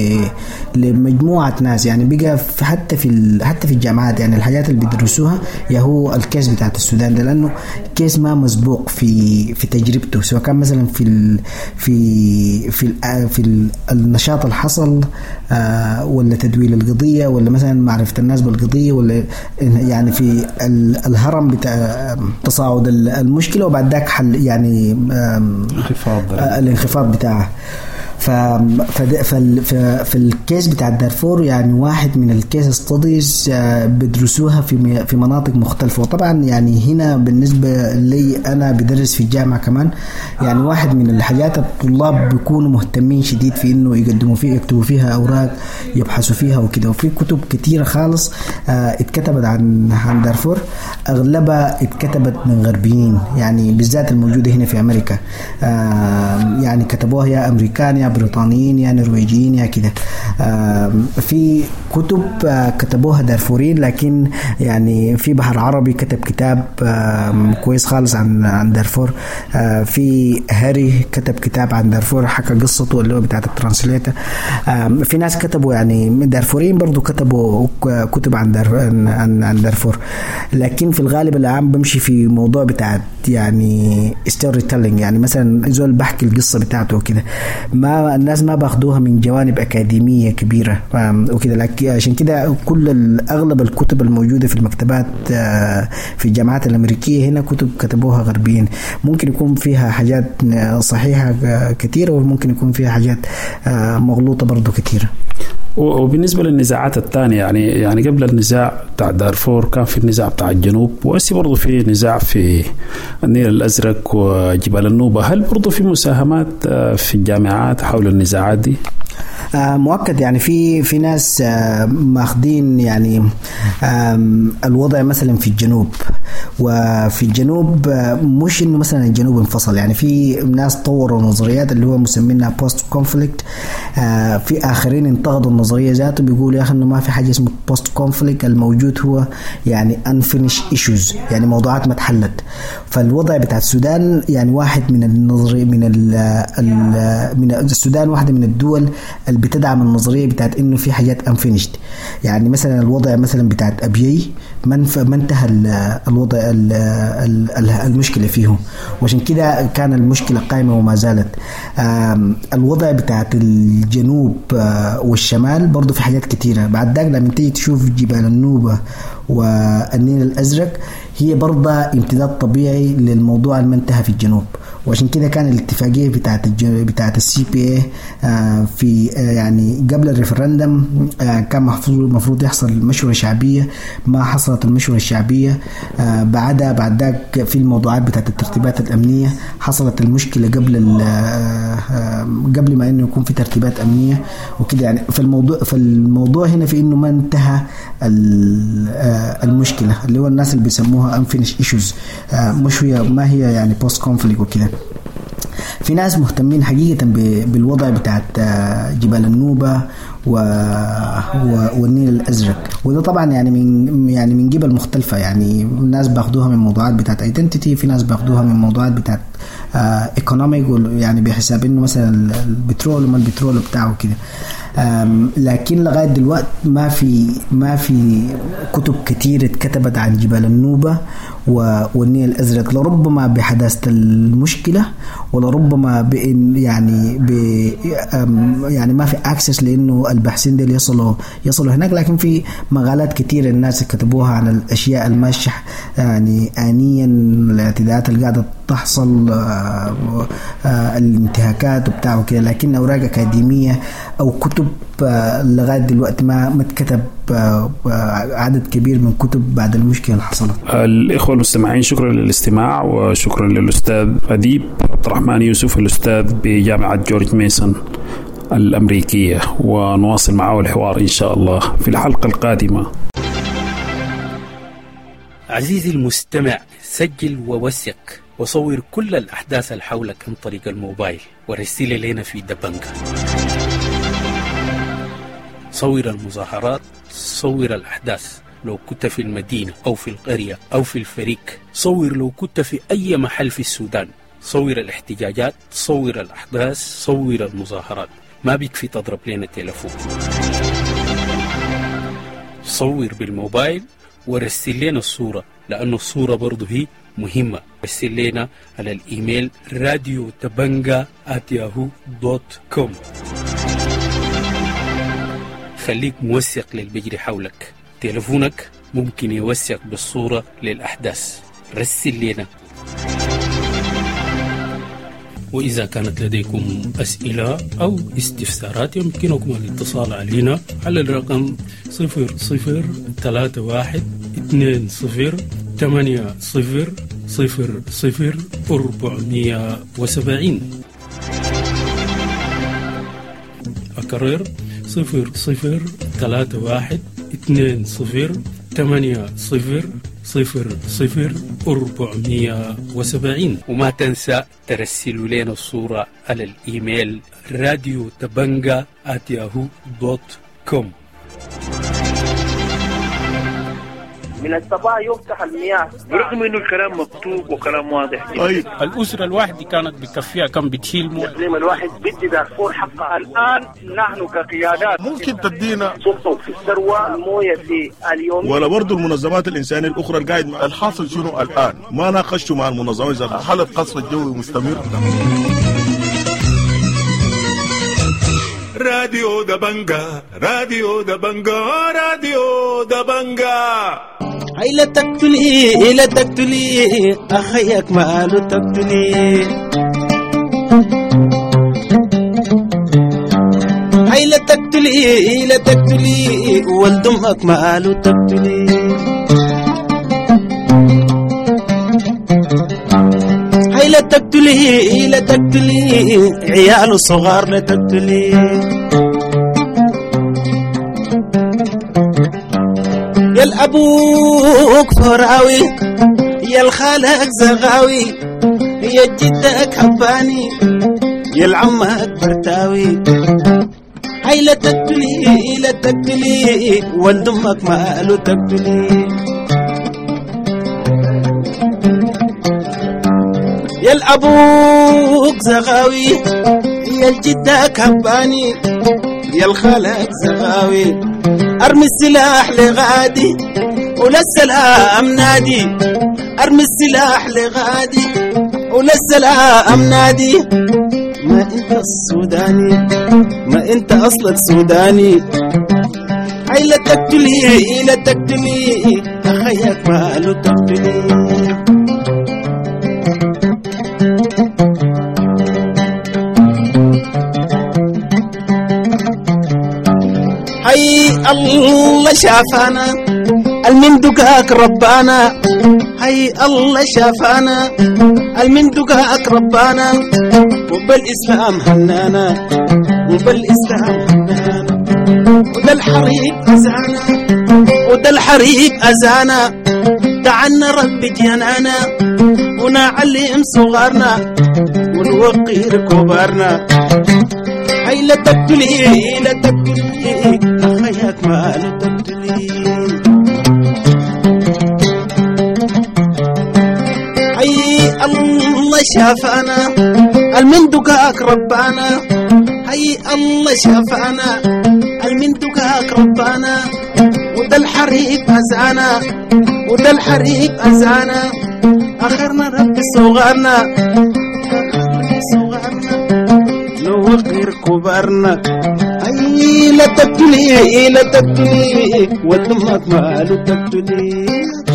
لمجموعة ناس يعني بقى في حتى في حتى في الجامعات يعني الحاجات اللي بيدرسوها يا هو الكيس بتاعت السودان ده، لأنه كيس ما مسبوق في في تجربته، سواء كان مثلا في ال في في ال في ال النشاط اللي حصل آه ولا تدويل القضية ولا مثلا معرفة الناس بالقضية ولا يعني في الهرم بتاع تصاعد المشكلة وبعد ذاك حل يعني انخفاض آه الانخفاض بتاعه. ف في الكيس بتاع دارفور يعني واحد من الكيس ستاديز بدرسوها في في مناطق مختلفة. وطبعا يعني هنا بالنسبة لي أنا بدرس في الجامعة كمان يعني واحد من الحاجات الطلاب بيكونوا مهتمين شديد في إنه يقدموا فيه يكتبوا فيها أوراق يبحثوا فيها وكده. وفي كتب كتيرة خالص اتكتبت عن عن دارفور، أغلبها اتكتبت من غربيين يعني بالذات الموجودة هنا في أمريكا يعني كتبوها يا أمريكان يا بريطانيين يا نرويجيين يا كده. في كتب كتبوها دارفوريين، لكن يعني في بحر عربي كتب كتاب كويس خالص عن عن دارفور. في هاري كتب كتاب عن دارفور حكى قصته اللي هو بتاعت الترانسليتر. في ناس كتبوا يعني دارفوريين برضو كتبوا كتب عن دارفور عن عن دارفور، لكن في الغالب العام بمشي في موضوع بتاعت يعني ستوري تيلينج يعني مثلا زول بحكي القصة بتاعته وكده. ما الناس ما باخدوها من جوانب أكاديمية كبيرة وكده، لكن عشان كده كل أغلب الكتب الموجودة في المكتبات في الجامعات الأمريكية هنا كتب كتبوها غربيين. ممكن يكون فيها حاجات صحيحة كتيرة وممكن يكون فيها حاجات مغلوطة برضو كتيرة. وبالنسبة للنزاعات الثانية يعني يعني قبل النزاع بتاع دارفور كان في النزاع بتاع الجنوب، وأسي برضو في نزاع في النيل الأزرق وجبال النوبة. هل برضو في مساهمات في الجامعات حول النزاعات دي؟ آه مؤكد يعني في في ناس آه ماخدين يعني الوضع مثلا في الجنوب. وفي الجنوب آه مش انه مثلا الجنوب انفصل، يعني في ناس طوروا نظريات اللي هو مسمينها بوست كونفليكت. آه في اخرين انتقدوا النظريه ذاته بيقولوا يا اخي انه ما في حاجه اسمه بوست كونفليكت، الموجود هو يعني unfinished issues يعني موضوعات ما اتحلت. فالوضع بتاع السودان يعني واحد من النظريه من ال من السودان واحده من الدول اللي بتدعم النظريه بتاعت انه في حاجات unfinished. يعني مثلا الوضع مثلا بتاعت ابيي ما انتهى الوضع المشكله فيه، وعشان كده كان المشكله قائمه وما زالت. الوضع بتاعت الجنوب والشمال برضو في حاجات كتيره. بعد ذاك لما تيجي تشوف جبال النوبه والنيل الازرق هي برضه امتداد طبيعي للموضوع المنتهى في الجنوب. وعشان كده كان الاتفاقيه بتاعت بتاعت السي بي اي في يعني قبل الريفرندم كان المفروض يحصل مشورة شعبية، ما حصلت المشورة الشعبية. بعدها بعد ذاك في الموضوعات بتاعت الترتيبات الأمنية حصلت المشكلة قبل قبل ما إنه يكون في ترتيبات أمنية وكده. يعني في الموضوع في الموضوع هنا في إنه ما انتهى المشكلة اللي هو الناس اللي بيسموها unfinished issues، مش هي ما هي يعني post conflict وكده. في ناس مهتمين حقيقة بالوضع بتاعت جبال النوبة والنيل الأزرق، وده طبعا يعني من يعني من جبل مختلفة. يعني الناس باخدوها من موضوعات بتاعت identity، في ناس باخدوها من موضوعات بتاعت economic يعني بحساب إنه مثلا البترول وما البترول بتاعه كده. لكن لغاية دلوقتي ما في ما في كتب كتير اتكتبت عن جبال النوبة والنيل الأزرق، لربما بحداثة المشكلة ولربما بإن يعني ب يعني ما في access لأنه الباحثين دول يصلوا يصلوا هناك. لكن في مقالات كتير الناس كتبوها عن الأشياء الماشية يعني آنيا، الاعتداءات اللي قاعدة تحصل، الانتهاكات وبتاعه كده. لكن أوراق أكاديمية أو كتب لغاية دلوقتي ما ما اتكتب عدد كبير من كتب بعد المشكلة اللي حصلت. الإخوة المستمعين، شكرا للاستماع وشكرا للأستاذ أديب عبد الرحمن يوسف الأستاذ بجامعة جورج ميسون الأمريكية، ونواصل معه الحوار إن شاء الله في الحلقة القادمة. عزيزي المستمع، سجل ووثق وصور كل الأحداث اللي حولك عن طريق الموبايل ورسل لنا في دبنجا. صور المظاهرات، صور الأحداث لو كنت في المدينة أو في القرية أو في الفريق، صور لو كنت في أي محل في السودان، صور الاحتجاجات، صور الأحداث، صور المظاهرات. ما بيكفي تضرب لنا تلفون، صور بالموبايل ورسل لنا الصورة، لأنه الصورة برضو هي مهمة. رسل لنا على الإيميل راديو دبنجا آت ياهو دوت كوم. خليك موثق للبجري حولك. تلفونك ممكن يوثق بالصورة للأحداث. رسل لنا. وإذا كانت لديكم أسئلة أو استفسارات يمكنكم الاتصال علينا على الرقم صفر صفر ثلاثة واحد اثنين صفر ثمانية صفر صفر صفر أربعمية وسبعين. أكرر صفر صفر ثلاثة واحد اثنين صفر ثمانية صفر صفر صفر أربعمية وسبعين. وما تنسى ترسلوا لنا الصورة على الإيميل راديو دبنجا آت ياهو دوت كوم. من الصباح يفتح المياه برغم انه الكلام مكتوب وكلام واضح. طيب الأسرة الواحدة كانت بكفيها كم بتشيل مويه؟ تقديم الواحد بدي دارفور حقها. الآن نحن كقيادات ممكن تدينا سلطة في الثروة المويه في اليوم ولا برضو المنظمات الإنسانية الأخرى القاعد مع الحاصل شنو الآن؟ ما ناقشتوا مع المنظمات إذا حالة قصف الجوي مستمر. راديو دبنجا راديو دبنجا راديو دبنجا. هيلا تقتلي هيلا تقتلي أخيك ماله تقتلي. هيلا تقتلي هيلا تقتلي ولد أمك ماله تقتلي. هيلا تقتلي هيلا تقتلي عياله صغار لا تقتلي. يا الأبوك فراوي يا الخالك زغاوي يا جدك حباني يا العمك برتاوي. هيلا تقتلي هيلا تقتلي ولد أمك ماله تقتلي. يا الأبوك زغاوي يا الجدك حباني يا الخالك زغاوي. أرمي السلاح لغادي وللسلام نادي. أرمي السلاح لغادي وللسلام نادي. ما أنت السوداني ما أنت أصلك سوداني. هيلا تقتلي هيلا تقتلي أخيك ماله تقتلي. هاي الله شافانا المن دقاك ربانا. هاي الله شافانا المن دقاك ربانا. وبالإسلام هنانا وبالإسلام هنانا. وده الحريق أزانا وده الحريق أزانا. دعنا ربي جنانا ونعلم صغارنا ونوقر كبارنا. هيلا تقتلي هيلا تقتلي أخيك ماله تقتلي. هي الله شافانا المن دقاك ربانا. هي الله شافانا المن دقاك ربانا. وده الحريق أزانا وده الحريق أزانا. آخرنا ربي صغارنا صغارنا نوقر كبارنا. هي لا تقتلي لا تقتلي ودمك ماله تقتلي.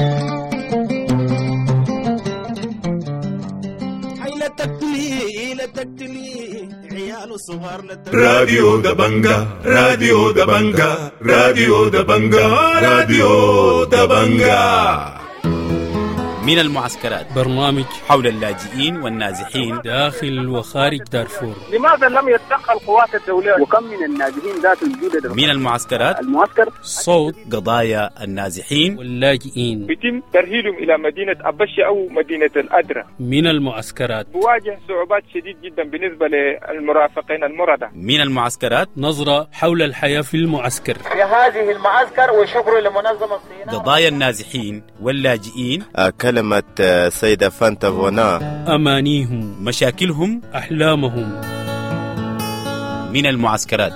هي لا تقتلي لا تقتلي عياله صغار لا تقتلي. راديو دبنجا راديو دبنجا راديو دبنجا راديو دبنجا. من المعسكرات، برنامج حول اللاجئين والنازحين داخل وخارج دارفور. لماذا لم يتدخل القوات الدولية؟ وكم من النازحين ذات الجودة من المعسكرات، المعسكر صوت قضايا النازحين واللاجئين، يتم ترحيلهم إلى مدينة أبشة أو مدينة الأدرة. من المعسكرات بواجه صعوبات شديد جدا بالنسبة للمرافقين المردة. من المعسكرات نظرة حول الحياة في المعسكر. في هذه المعسكر وشكر لمنظمة الصيناء. قضايا النازحين واللاجئين، كلمة سيدة فانتا فونا، أمانيهم، مشاكلهم، أحلامهم. من المعسكرات.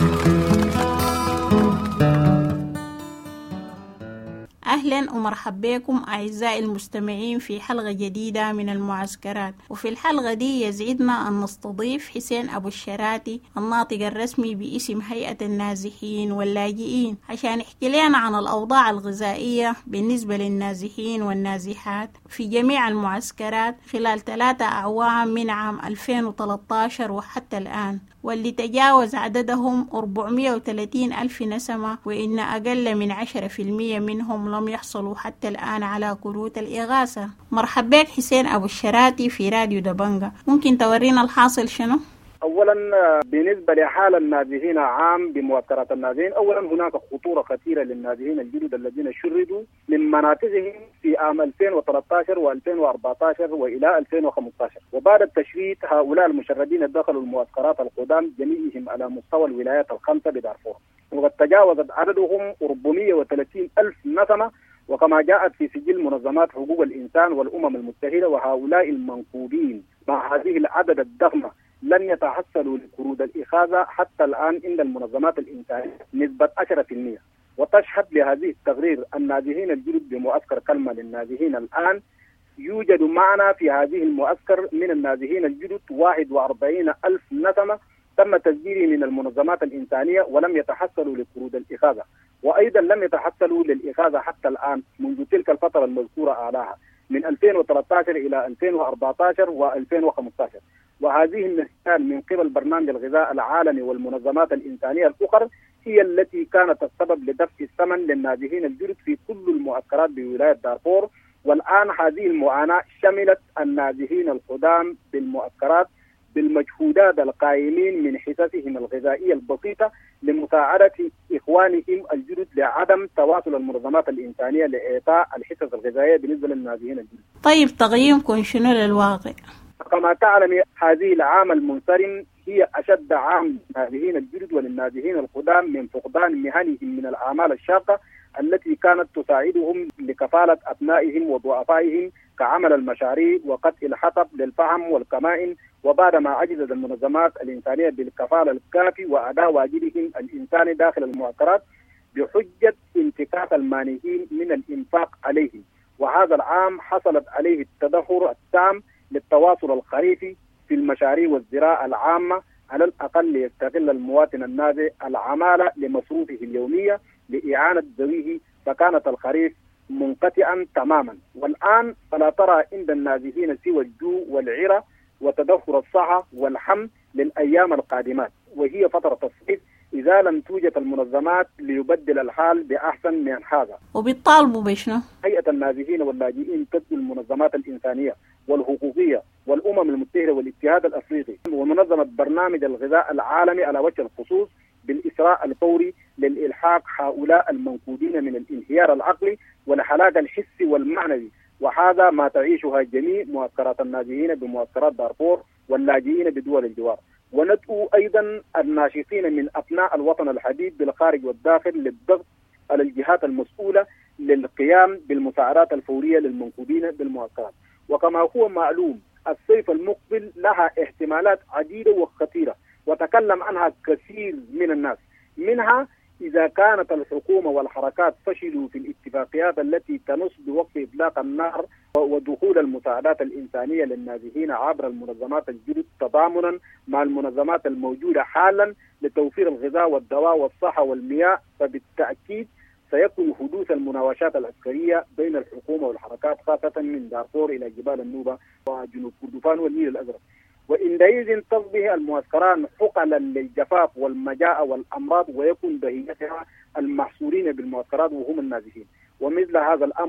أهلا ومرحبا بكم أعزائي المستمعين في حلقة جديدة من المعسكرات. وفي الحلقة دي يسعدنا أن نستضيف حسين أبو الشراتي الناطق الرسمي باسم هيئة النازحين واللاجئين عشان يحكي لنا عن الأوضاع الغذائية بالنسبة للنازحين والنازحات في جميع المعسكرات خلال ثلاثة أعوام من عام ألفين وثلاثة عشر وحتى الآن، واللي تجاوز عددهم أربعمائة وثلاثين ألف نسمة، وإن أقل من عشرة في المية منهم لم يحصلوا حتى الآن على كروت الإغاثة. مرحبا بك حسين أبو الشراتي في راديو دبنجا، ممكن تورينا الحاصل شنو؟ أولا بالنسبة لحال النازحين عام بمعسكرات النازحين، أولا هناك خطورة كثيرة للنازحين الجدد الذين شردوا من مناطقهم في عام ألفين وثلاثة عشر وألفين وأربعة عشر وإلى ألفين وخمسة عشر، وبعد التشريد هؤلاء المشردين دخلوا المعسكرات القدام جميعهم على مستوى الولايات الخمسة بدارفور، وقد تجاوزت عددهم أربعمائة وثلاثين ألف نسمة، وكما جاءت في سجل منظمات حقوق الإنسان والأمم المتحدة. وهؤلاء المنقوبين مع هذه العدد الضخمة لن يتحصلوا لقروض الإخاذة حتى الآن عند المنظمات الإنسانية نسبة عشرة في المئة. وتشهد لهذه التقرير النازحين الجدد بمعسكر كلمة للنازحين الآن يوجد معنا في هذه المعسكر من النازحين الجدد واحد وأربعين ألف نسمة تم تسجيله من المنظمات الإنسانية ولم يتحصلوا لقروض الإخاذة، وأيضا لم يتحصلوا للإخاذة حتى الآن منذ تلك الفترة المذكورة أعلاها من ألفين وثلاثة عشر إلى ألفين وأربعة عشر وألفين وخمسة عشر. وهذه النسيان من قبل برنامج الغذاء العالمي والمنظمات الإنسانية الأخرى هي التي كانت السبب لدفع الثمن للنازحين الجدد في كل المعسكرات بولاية دارفور. والآن هذه المعاناة شملت النازحين القدام بالمعسكرات بالمجهودات القائمين من حصصهم الغذائية البسيطة لمساعدة إخوانهم الجدد لعدم تواصل المنظمات الإنسانية لإعطاء الحصص الغذائية بالنسبة للنازحين الجدد. طيب تقييمكم شنو للواقع؟ كما تعلم هذه العام المنصرم هي أشد عام للنازحين الجدد وللنازحين القدام من فقدان مهنهم من الأعمال الشاقة التي كانت تساعدهم لكفالة أبنائهم وضعفائهم كعمل المشاريع وقطع الحطب للفحم والكمائن، وبعدما عجزت المنظمات الإنسانية بالكفالة الكافي وأداء واجبهم الإنساني داخل المعسكرات بحجة انتكاس المانحين من الإنفاق عليهم. وهذا العام حصلت عليه التدهور التام للتواصل الخريفي في المشاريع والزراعة العامة، على الأقل ليستغل المواطن النازح العمالة لمصروفه اليومية لإعانة ذويه، فكانت الخريف منقطعا تماما. والآن فلا ترى عند النازحين سوى الجوع والعرى وتدهور الصحة والحمل للأيام القادمات، وهي فترة الصيف إذا لم توجد المنظمات ليبدل الحال بأحسن من هذا. وبيطالبوا بشنو؟ هيئة النازحين واللاجئين تدعو المنظمات الإنسانية والحقوقية والأمم المتحدة والاتحاد الأفريقي ومنظمة برنامج الغذاء العالمي على وجه الخصوص بالإسراء الفوري للإلحاق هؤلاء المنقودين من الانهيار العقلي والهلاك الحسي والمعنوي، وهذا ما تعيشها جميع معسكرات النازحين بمعسكرات دارفور واللاجئين بدول الجوار. وندعو أيضا الناشطين من أبناء الوطن الحبيب بالخارج والداخل للضغط على الجهات المسؤولة للقيام بالمساعدات الفورية للمنقودين بالمعسكرات. وكما هو معلوم الصيف المقبل لها احتمالات عديدة وخطيرة وتكلم عنها كثير من الناس، منها إذا كانت الحكومة والحركات فشلوا في الاتفاقيات التي تنص بوقف إطلاق النار ودخول المساعدات الإنسانية للنازحين عبر المنظمات الجدد تضامنا مع المنظمات الموجودة حالا لتوفير الغذاء والدواء والصحة والمياه، فبالتأكيد سيكون حدوث المناوشات العسكرية بين الحكومة والحركات خاصة من دارفور إلى جبال النوبة وجنوب كردفان والنيل الأزرق. وإندئذ تصبح المعسكرات حقلا للجفاف والمجاعة والأمراض ويكون بهيتها المحصورين بالمعسكرات وهم النازحين. ومثل هذا الأمر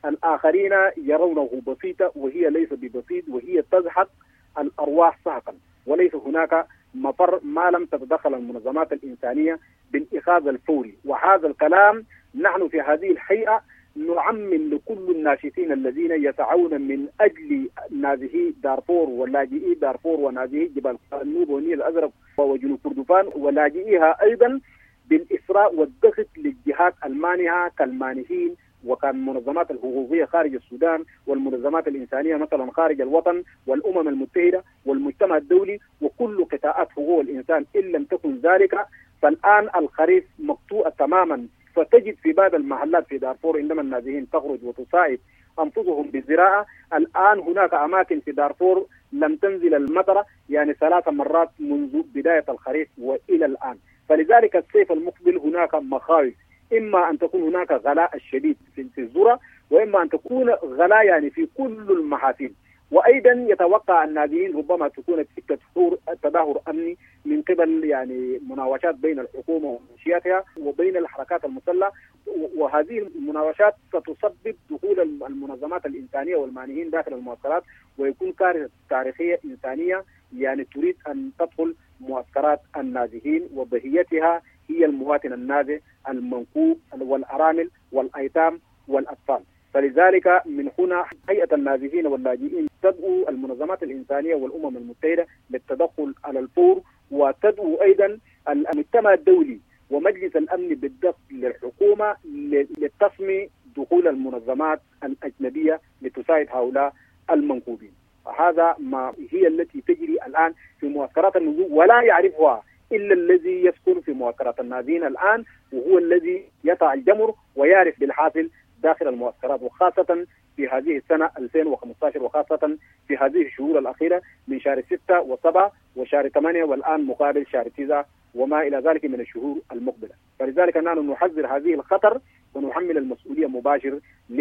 الآخرين يرونه بسيطة وهي ليس ببسيط، وهي تزحف الأرواح سحقا، وليس هناك مفر ما لم تتدخل المنظمات الإنسانية بالإخاذ الفوري. وهذا الكلام نحن في هذه الهيئة نعمم لكل الناشطين الذين يسعون من أجل نازحي دارفور ولاجئي دارفور ونازحي جبال النوب والنيل الأزرق وجنوب كردفان ولاجئيها أيضا بالإسراء والضغط للجهات المانعة كالمانحين وكان منظمات الحقوقية خارج السودان والمنظمات الإنسانية مثلا خارج الوطن والأمم المتحدة والمجتمع الدولي وكل قطاعات حقوق الإنسان. إن لم تكن ذلك فالآن الخريف مقطوع تماما، فتجد في بعض المحلات في دارفور عندما النازحين تخرج وتساعد أنفسهم بالزراعة. الآن هناك أماكن في دارفور لم تنزل المطر يعني ثلاث مرات منذ بداية الخريف وإلى الآن. فلذلك الصيف المقبل هناك مخاوف، إما أن تكون هناك غلاء الشديد في الذرة، وإما أن تكون غلاء يعني في كل المحاصيل. وأيضا يتوقع النازحين ربما تكون سكة تدهور أمني من قبل يعني مناوشات بين الحكومة وميليشياتها وبين الحركات المسلحة، وهذه المناوشات ستسبب دخول المنظمات الإنسانية والمانحين داخل المعسكرات، ويكون كارثة تاريخية إنسانية يعني تريد أن تدخل معسكرات النازحين وبهيتها هي المواطن النازح المنكوب والأرامل والأيتام والأطفال. فلذلك من هنا هيئة النازحين واللاجئين تدعو المنظمات الإنسانية والأمم المتحدة للتدخل على الفور، وتدعو أيضا المجتمع الدولي ومجلس الأمن بالضغط للحكومة لتصمي دخول المنظمات الأجنبية لتساعد هؤلاء المنكوبين. هذا ما هي التي تجري الآن في معسكرات النزوح، ولا يعرفها إلا الذي يسكن في معسكرات النازحين الآن، وهو الذي يطع الجمر ويعرف بالحاصل داخل المعسكرات، وخاصة في هذه السنة ألفين وخمسة عشر، وخاصة في هذه الشهور الأخيرة من شهر ستة وسبعة وشهر ثمانية والآن مقابل شهر تسعة وما إلى ذلك من الشهور المقبلة. فلذلك نحن نحذر هذه الخطر ونحمل المسؤولية مباشر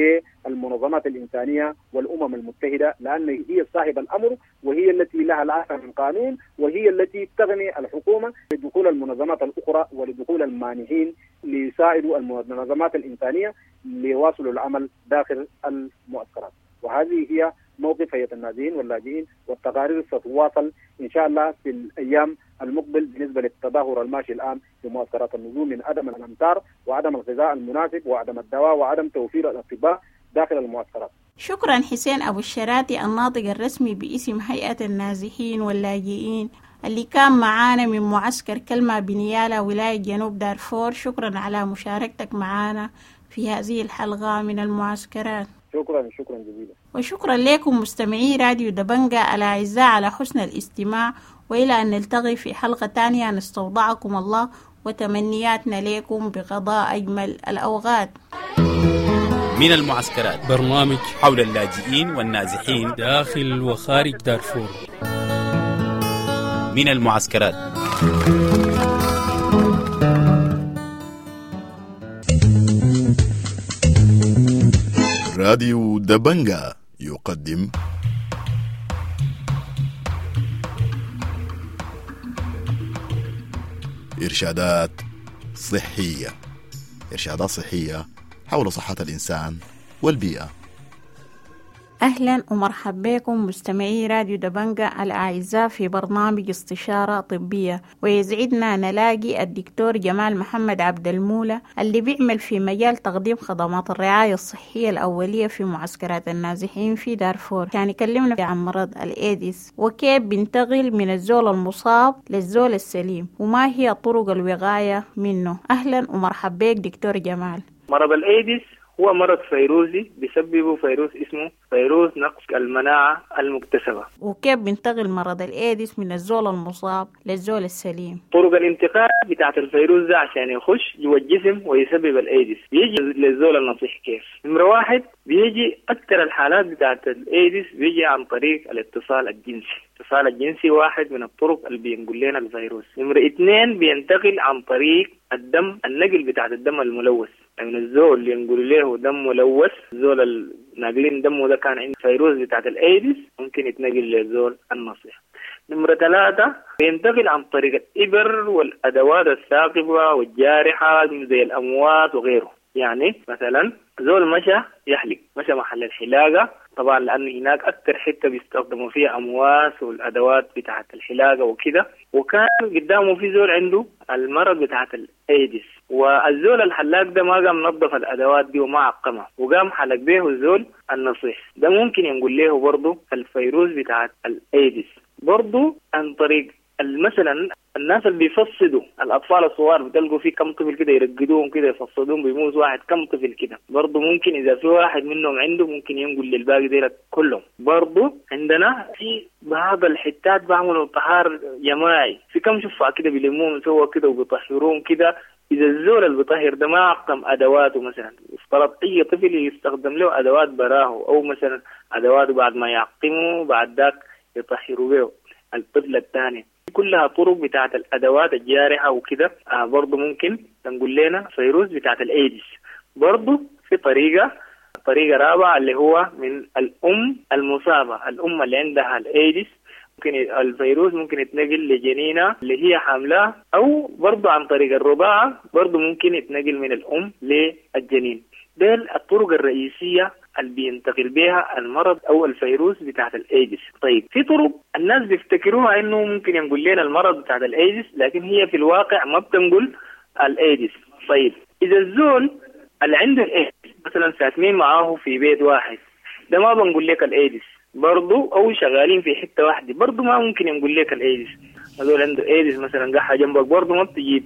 للمنظمات الإنسانية والأمم المتحدة، لأن هي صاحب الأمر وهي التي لها العهد من قانون، وهي التي تغني الحكومة لدخول المنظمات الأخرى ولدخول المانحين ليساعدوا المنظمات الإنسانية ليواصلوا العمل داخل المعسكرات. وهذه هي موقف هيئة النازحين واللاجئين، والتقارير ستواصل إن شاء الله في الأيام المقبل بالنسبة للتدهور الماشي الآن في معسكرات النزوح من عدم الأمطار وعدم الغذاء المناسب وعدم الدواء وعدم توفير الأطباء داخل المعسكرات. شكرا حسين أبو الشراتي الناطق الرسمي باسم هيئة النازحين واللاجئين اللي كان معانا من معسكر كلمة بنيالة ولاية جنوب دارفور. شكرا على مشاركتك معانا في هذه الحلقة من المعسكرات. شكرا شكرا جزيلا. وشكرا لكم مستمعي راديو دبنجة الأعزاء على حسن الاستماع، وإلى أن نلتقي في حلقة تانية نستودعكم الله وتمنياتنا لكم بقضاء أجمل الأوقات. من المعسكرات برنامج حول اللاجئين والنازحين داخل وخارج دارفور. من المعسكرات. راديو دبنجة يقدم إرشادات صحية إرشادات صحية حول صحة الإنسان والبيئة. أهلا ومرحبا بكم مستمعي راديو دبنجة الأعزاء في برنامج استشارة طبية، ويسعدنا نلاقي الدكتور جمال محمد عبد المولى اللي بيعمل في مجال تقديم خدمات الرعاية الصحية الأولية في معسكرات النازحين في دارفور، كان يكلمنا عن مرض الإيدز وكيف بينتقل من الزول المصاب للزول السليم وما هي طرق الوقاية منه. أهلا ومرحبا بك دكتور جمال. مرض الإيدز هو مرض فيروسي بيسببه فيروس اسمه فيروس نقص المناعة المكتسبة. وكيف بينتقل مرض الإيدز من الزول المصاب للزول السليم؟ طرق الانتقال بتاعت الفيروس ده عشان يخش جوا الجسم ويسبب الإيدز بيجي للزول النصيح كيف؟ نمرة واحد بيجي أكثر الحالات بتاعت الإيدز بيجي عن طريق الاتصال الجنسي. الاتصال الجنسي واحد من الطرق اللي بينقل لنا الفيروس. نمرة اثنين بينتقل عن طريق الدم، النقل بتاعت الدم الملوث، يعني الزول اللي ينقل له دم ملوث، الزول الناقلين دمه ده كان عنده فيروس بتاعت الإيدز ممكن يتنقل للزول النصيح. نمرة ثلاثة بينتقل عن طريق الإبر والأدوات الثاقبة والجارحة زي الأموات وغيره. يعني مثلا زول مشى يحلق، مشى محل الحلاقة، طبعا لأنه هناك أكثر حتة بيستخدموا فيها أمواس والأدوات بتاعة الحلاقة وكده، وكان قدامه في زول عنده المرض بتاعة الأيدس، والزول الحلاق ده ما قام نظف الأدوات دي وما عقمها وقام حلق به الزول النصيح، ده ممكن ينقل له برضه الفيروس بتاعة الأيدس. برضه عن طريق مثلا الناس اللي بيفصدوا الأطفال الصغار، بتلقوا في كم طفل كده يرقدوهم كده يفصدوهم، بيموت واحد كم طفل كده، برضه ممكن إذا في واحد منهم عنده ممكن ينقل للباقي ديلك كلهم. برضه عندنا في بعض الحتات بعملوا طهار جماعي، في كم شفعة كده بيلموهم سوا كده وبيطهروهم كده، إذا الزول اللي بيطهر ده ما عقم أدواته، مثلا افترض أي طفل يستخدم له أدوات براه، أو مثلا أدواته بعد ما يعقمه بعد ذاك يطهروا به الطفل الثاني، كلها طرق بتاعت الأدوات الجارحة وكده. آه برضو ممكن تنقل لنا فيروس بتاعت الأيدس. برضو في طريقة طريقة رابعة اللي هو من الأم المصابة، الأم اللي عندها الأيدس ممكن الفيروس ممكن يتنقل لجنينة اللي هي حاملة، أو برضو عن طريق الرضاعة برضو ممكن يتنقل من الأم للجنين. ده الطرق الرئيسية اللي بينتقل بها المرض او الفيروس بتاعت الايدس. طيب في طرق الناس بيفتكروها انه ممكن ينقل لنا المرض بتاعت الايدس، لكن هي في الواقع ما بتنقل الايدس. طيب اذا الزول اللي عنده الايدس مثلا ساكنين معاه في بيت واحد، ده ما بنقول لك الايدس برضو، او شغالين في حته واحده برضو ما ممكن ينقل لك الايدس. هذول عنده ايدس مثلا قاعد جنبك برضو ما بتجيب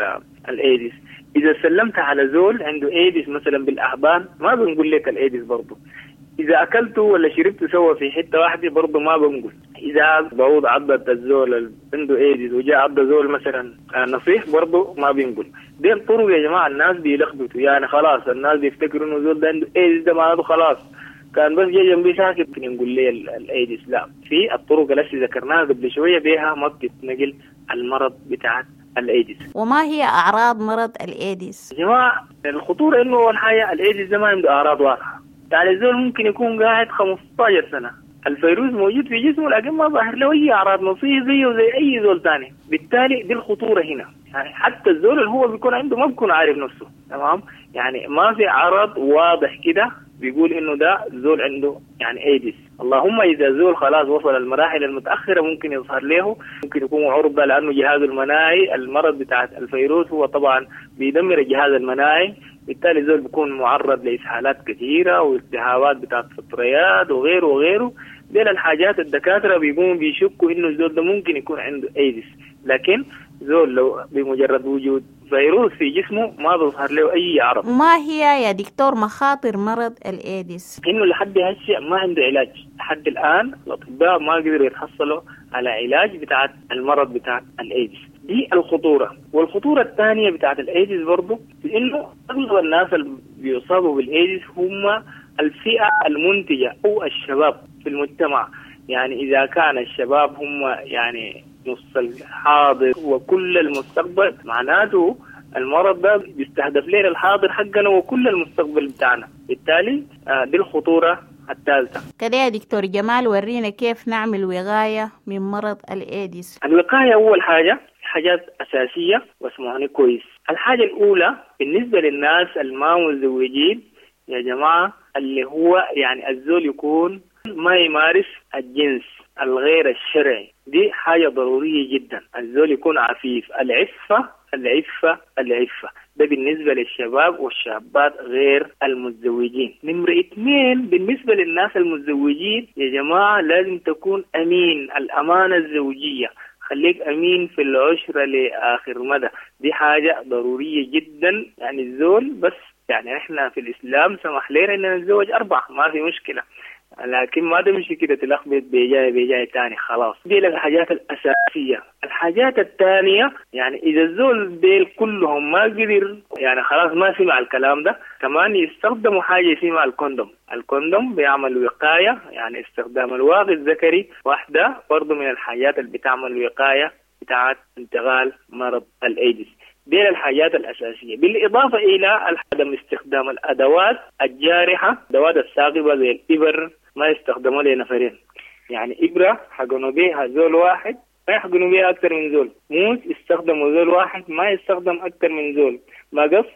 الايدس. إذا سلمت على زول عنده ايدس مثلا بالأحضان ما بنقول لك الايدس برضه. إذا أكلته ولا شربته سوا في حتة واحدة برضه ما بنقول. إذا بعوض عضت الزول عنده ايدس وجاء عض زول مثلا نصيح برضه ما بنقول. دي الطرق يا جماعة الناس بيلخبطوا، يعني خلاص الناس بيفتكروا إنه زول ده عنده ايدس ده معناته خلاص كان بس جاي جنبي ساكت ممكن نقول لي الايدس. لا، في الطرق التي ذكرناها قبل شوية بها ما بتتنقل المرض بتاع الايدس. وما هي اعراض مرض الايدس؟ يا جماعه الخطوره انه اول حاجه الايدس ده ما عنده اعراض واضحه، يعني الزول ممكن يكون قاعد خمستاشر سنه الفيروس موجود في جسمه لكن ما ظاهر له اي اعراض، نصيب زيه وزي اي زول ثاني. بالتالي دي الخطوره هنا، يعني حتى الزول اللي هو بيكون عنده ما بيكون عارف نفسه، تمام؟ يعني ما في عرض واضح كده بيقول انه ده زول عنده يعني ايدس. اللهم اذا زول خلاص وصل المراحل المتاخره ممكن يظهر له، ممكن يكون عرضه لانه جهاز المناعي المرض بتاع الفيروس هو طبعا بيدمر الجهاز المناعي، بالتالي زول بيكون معرض لاسهالات كثيره والتهابات بتاعت فطريات وغيره وغيره. دي الحاجات الدكاتره بيقوموا بيشكوا انه الزول ده ممكن يكون عنده ايدس، لكن زول لو بمجرد وجود فيروس في جسمه ما بيظهر له اي عرض. ما هي يا دكتور مخاطر مرض الايدس؟ انه لحد هسه ما عنده علاج، لحد الان الاطباء ما قدروا يتحصلوا على علاج بتاع المرض بتاع الايدس. دي الخطوره. والخطوره الثانيه بتاعت الايدس برضه انه اغلب الناس اللي بيصابوا بالايدس هم الفئه المنتجه او الشباب في المجتمع. يعني اذا كان الشباب هم يعني نص الحاضر وكل المستقبل، معناته المرض ده بيستهدف لنا الحاضر حقنا وكل المستقبل بتاعنا. بالتالي دي الخطورة الثالثة. كده يا دكتور جمال ورينا كيف نعمل وقاية من مرض الإيدس. الوقاية أول حاجة حاجات أساسية واسمعوني كويس. الحاجة الأولى بالنسبة للناس الما متزوجين يا جماعة، اللي هو يعني الزول يكون ما يمارس الجنس الغير الشرعي، دي حاجة ضرورية جدا. الزول يكون عفيف، العفة العفة العفة، ده بالنسبة للشباب والشابات غير المتزوجين. نمرة اثنين بالنسبة للناس المتزوجين يا جماعة لازم تكون أمين، الأمانة الزوجية، خليك أمين في العشرة لآخر مدى، دي حاجة ضرورية جدا. يعني الزول بس يعني احنا في الإسلام سمح لنا ان نتزوج أربعة ما في مشكلة، لكن ما تمشي كده تلخبط بيجاي بيجاي تاني خلاص. دي الحاجات الأساسية. الحاجات الثانية يعني إذا الزول ديل كلهم ما قدر يعني خلاص ما سمع الكلام ده، كمان يستخدموا حاجة اسمها الكوندوم. الكوندوم بيعمل وقاية، يعني استخدام الواقي الذكري واحدة برضو من الحاجات اللي بتعمل وقاية بتاعت انتقال مرض الإيدس. دي الحاجات الأساسية، بالإضافة إلى عدم استخدام الأدوات الجارحة، الأدوات الثاقبة زي الإبر ما يستخدموا لها نفرين، يعني إبرة حقنوا بيها زول واحد ما يحقنوا بيها أكثر من زول، موس يستخدموا زول واحد ما يستخدم أكثر من زول، مقص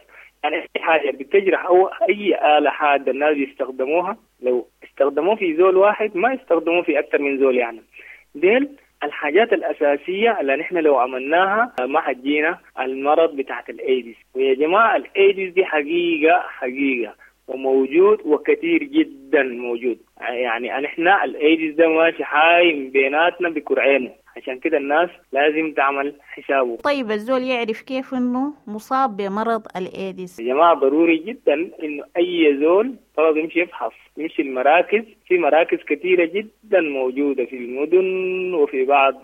يعني أي حاجة بتجرح أو أي آلة حادة الناس يستخدموها لو استخدموه في زول واحد ما يستخدموه في أكثر من زول. يعني ديل الحاجات الأساسية اللي نحن لو عملناها ما حجينا المرض بتاعت الأيدز. ويا جماعة الأيدز دي حقيقة حقيقة وموجود وكثير جدا موجود. يعني نحن الأيدز ده ماشي حايم بيناتنا بكرعينه، عشان كده الناس لازم تعمل حسابه. طيب الزول يعرف كيف انه مصاب بمرض الايدز؟ يا جماعة ضروري جدا انه اي زول طلب يمشي يفحص، يمشي المراكز. في مراكز كثيرة جدا موجودة في المدن وفي بعض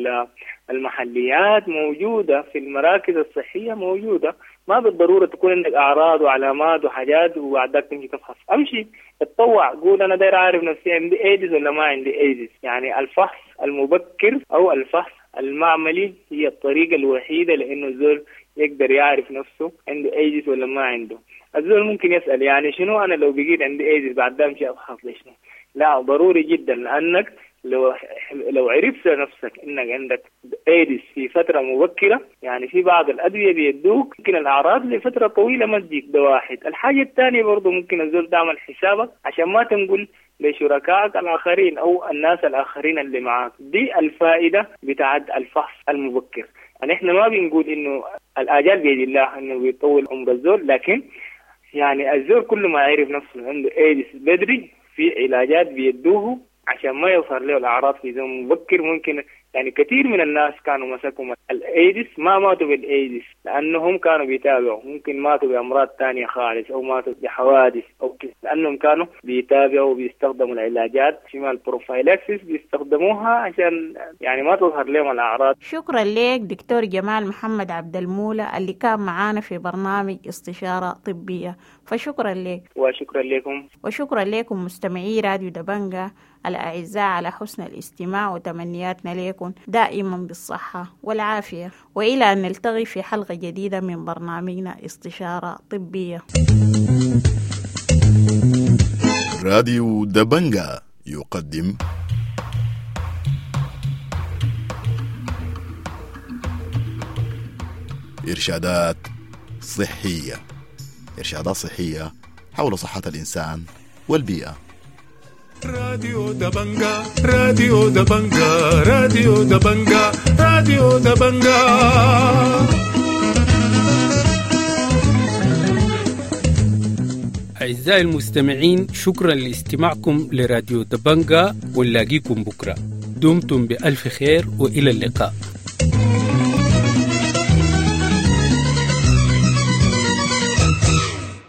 المحليات موجودة، في المراكز الصحية موجودة. ما بالضرورة تكون عندك اعراض وعلامات وحاجات وبعدك تمشي تفحص. امشي اتطوع، قول انا داير اعرف نفسي عندي ايدز ولا ما عندي ايدز. يعني الفحص المبكر او الفحص المعملي هي الطريقة الوحيدة لانه الزول يقدر يعرف نفسه عنده ايدز ولا ما عنده. الزول ممكن يسأل يعني شنو انا لو بقيت عندي ايدز بعد ده امشي افحص ليش؟ لا، ضروري جدا، لانك لو لو عرفت نفسك انك عندك ايدز في فترة مبكرة، يعني في بعض الادوية بيدوك ممكن الاعراض لفترة طويلة ما تجيك. ده واحد. الحاجة الثانية برضو ممكن الزول تعمل حسابك عشان ما تنقل لشركائك الآخرين أو الناس الآخرين اللي معاك. دي الفائدة بتاعت الفحص المبكر. يعني إحنا ما بنقول إنه الآجال بيد الله إنه بيطول عمر الزول، لكن يعني الزول كل ما يعرف نفسه عنده إيدز بدري في علاجات بيدوه عشان ما يظهر له الأعراض في زمن مبكر. ممكن يعني كثير من الناس كانوا مسكوا الأيدز ما ماتوا بالأيدز لأنهم كانوا بيتابعوا، ممكن ماتوا بأمراض تانية خالص أو ماتوا بحوادث أو كده، لأنهم كانوا بيتابعوا وبيستخدموا العلاجات شمال البروفايلاكسيس بيستخدموها عشان يعني ما تظهر لهم الأعراض. شكرا لك دكتور جمال محمد عبد المولى اللي كان معانا في برنامج استشارة طبية، فشكرا لك. وشكرا لكم. وشكرا لكم مستمعي راديو دبنجة الأعزاء على حسن الاستماع، وتمنياتنا لكم دائما بالصحة والعافية، وإلى أن نلتقي في حلقة جديدة من برنامجنا استشارة طبية. راديو دبنجة يقدم إرشادات صحية، إرشادات صحية حول صحة الإنسان والبيئة. راديو دبنجا راديو دبنجا راديو دبنجا راديو دبنجا. أعزائي المستمعين، شكرا لاستماعكم لراديو دبنجا، ونلاقيكم بكرة. دمتم بألف خير وإلى اللقاء.